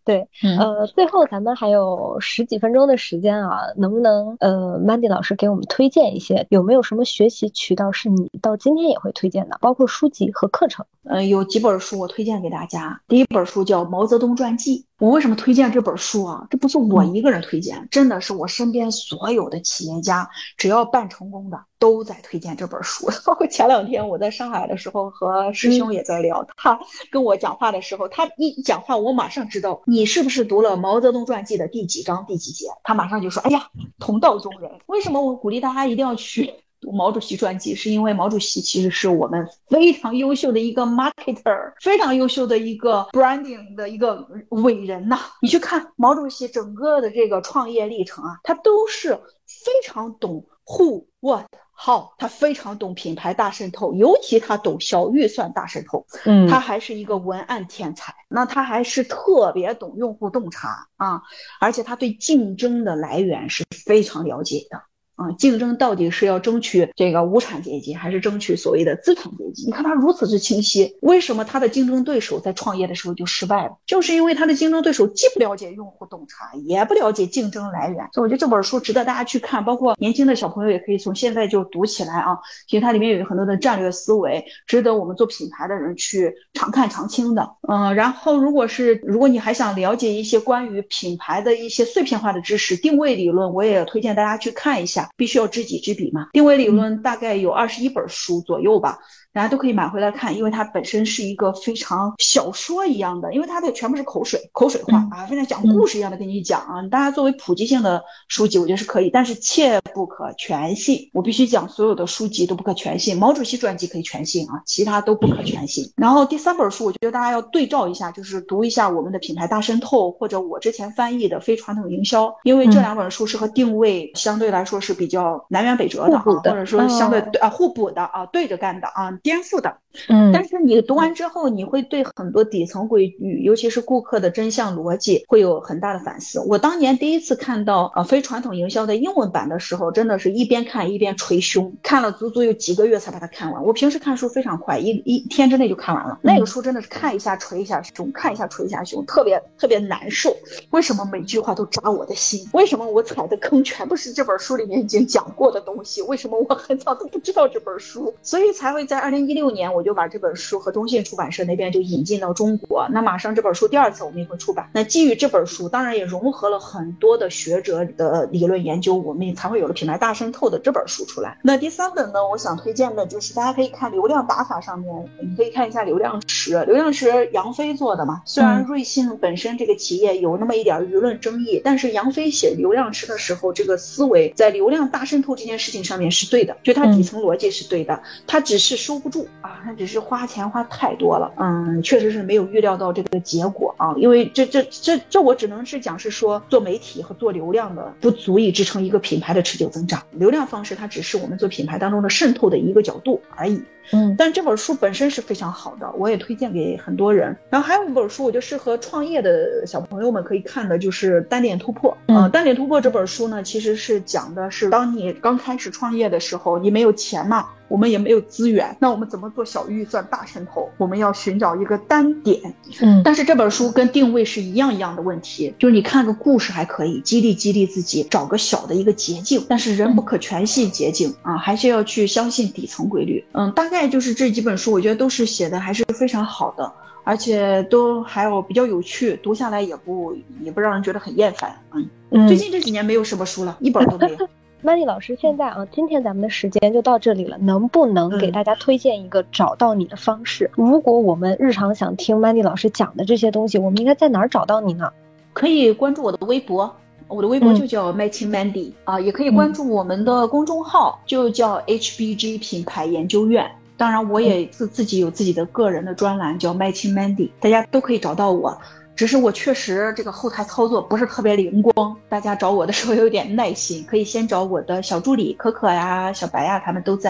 对， 嗯、 呃，最后咱们还有十几分钟的时间啊，能不能呃，Mandy 老师给我们推荐一些，有没有什么学习渠道是你到今天也会推荐的，包括书籍和课程？ 呃，有几本书我推荐给大家。第一本书叫《毛泽东传记》。我为什么推荐这本书啊？这不是我一个人推荐，真的是我身边所有的企业家，只要办成功的都在推荐这本书。包括前两天我在上海的时候和师兄也在聊，嗯、他跟我讲话的时候，他一讲话我马上知道你是不是读了《毛泽东传记》的第几章第几节，他马上就说：“哎呀，同道中人。”为什么我鼓励大家一定要去读毛主席传记？是因为毛主席其实是我们非常优秀的一个 marketer， 非常优秀的一个 branding 的一个伟人呐、啊。你去看毛主席整个的这个创业历程啊，他都是非常懂 who what how， 他非常懂品牌大渗透，尤其他懂小预算大渗透。嗯，他还是一个文案天才，那他还是特别懂用户洞察啊，而且他对竞争的来源是非常了解的。啊，竞争到底是要争取这个无产阶级，还是争取所谓的资产阶级？你看他如此之清晰，为什么他的竞争对手在创业的时候就失败了？就是因为他的竞争对手既不了解用户洞察，也不了解竞争来源。所以我觉得这本书值得大家去看，包括年轻的小朋友也可以从现在就读起来啊。其实它里面有很多的战略思维，值得我们做品牌的人去常看常青的。嗯，然后如果是如果你还想了解一些关于品牌的一些碎片化的知识，定位理论，我也推荐大家去看一下。必须要知己知彼嘛，定位理论大概有二十一本书左右吧，大家都可以买回来看，因为它本身是一个非常小说一样的，因为它的全部是口水口水话啊，非常讲故事一样的跟你讲啊。大家作为普及性的书籍，我觉得是可以，但是切不可全信。我必须讲，所有的书籍都不可全信，毛主席传记可以全信啊，其他都不可全信。然后第三本书，我觉得大家要对照一下，就是读一下我们的品牌大渗透，或者我之前翻译的非传统营销，因为这两本书是和定位相对来说是比较南辕北辙的啊，或者说相对、哦、啊互补的啊，对着干的啊，颠覆的。嗯，但是你读完之后，你会对很多底层规律，尤其是顾客的真相逻辑，会有很大的反思。我当年第一次看到呃非传统营销的英文版的时候，真的是一边看一边捶胸，看了足足有几个月才把它看完。我平时看书非常快，一一天之内就看完了。那个书真的是看一下捶一下胸，看一下捶一下胸，特别特别难受。为什么每句话都扎我的心？为什么我踩的坑全部是这本书里面已经讲过的东西？为什么我很早都不知道这本书？所以才会在二零一六年我就把这本书和中信出版社那边就引进到中国。那马上这本书第二次我们也会出版。那基于这本书，当然也融合了很多的学者的理论研究，我们也才会有了品牌大渗透的这本书出来。那第三本呢，我想推荐的就是大家可以看流量打法上面，你可以看一下流量池。流量池杨飞做的嘛，虽然瑞幸本身这个企业有那么一点舆论争议，但是杨飞写流量池的时候，这个思维在流量大渗透这件事情上面是对的，就它底层逻辑是对的，它只是收不住啊，它只是花钱花太多了，嗯，确实是没有预料到这个结果啊，因为这这这这我只能是讲是说做媒体和做流量的不足以支撑一个品牌的持久增长，流量方式它只是我们做品牌当中的渗透的一个角度而已。嗯，但这本书本身是非常好的，我也推荐给很多人。然后还有一本书，我觉得适合创业的小朋友们可以看的，就是单点突破。嗯、呃，单点突破这本书呢，其实是讲的是当你刚开始创业的时候，你没有钱嘛，我们也没有资源，那我们怎么做小预算大渗透？我们要寻找一个单点。嗯，但是这本书跟定位是一样一样的问题，就是你看个故事还可以激励激励自己，找个小的一个捷径，但是人不可全信捷径啊，还是要去相信底层规律。嗯，大概就是这几本书，我觉得都是写的还是非常好的，而且都还有比较有趣，读下来也不也不让人觉得很厌烦。嗯，嗯最近这几年没有什么书了，一本都没有。 Mandy 老师，现在啊，今天咱们的时间就到这里了，能不能给大家推荐一个找到你的方式？嗯、如果我们日常想听 Mandy 老师讲的这些东西，我们应该在哪儿找到你呢？ 可以关注我的微博，我的微博就叫 Matching Mandy、嗯、啊，也可以关注我们的公众号，就叫 H B G 品牌研究院。当然，我也自自己有自己的个人的专栏，叫 Matching Mandy， 大家都可以找到我。只是我确实这个后台操作不是特别灵光，大家找我的时候有点耐心，可以先找我的小助理可可呀、小白呀，他们都在。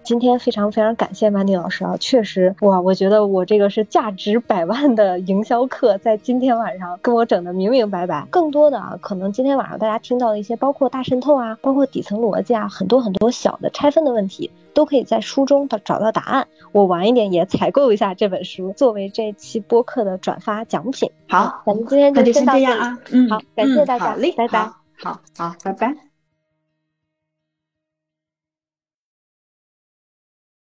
今天非常非常感谢Mandy老师啊，确实哇，我觉得我这个是价值百万的营销课，在今天晚上跟我整的明明白白。更多的啊，可能今天晚上大家听到的一些包括大渗透啊，包括底层逻辑啊，很多很多小的拆分的问题都可以在书中找到答案。我晚一点也采购一下这本书，作为这期播客的转发奖品。 好， 咱们今天就先先到这样啊。嗯， 好，感谢大家， 嗯、好嘞， 拜拜。 好，好，好，拜拜。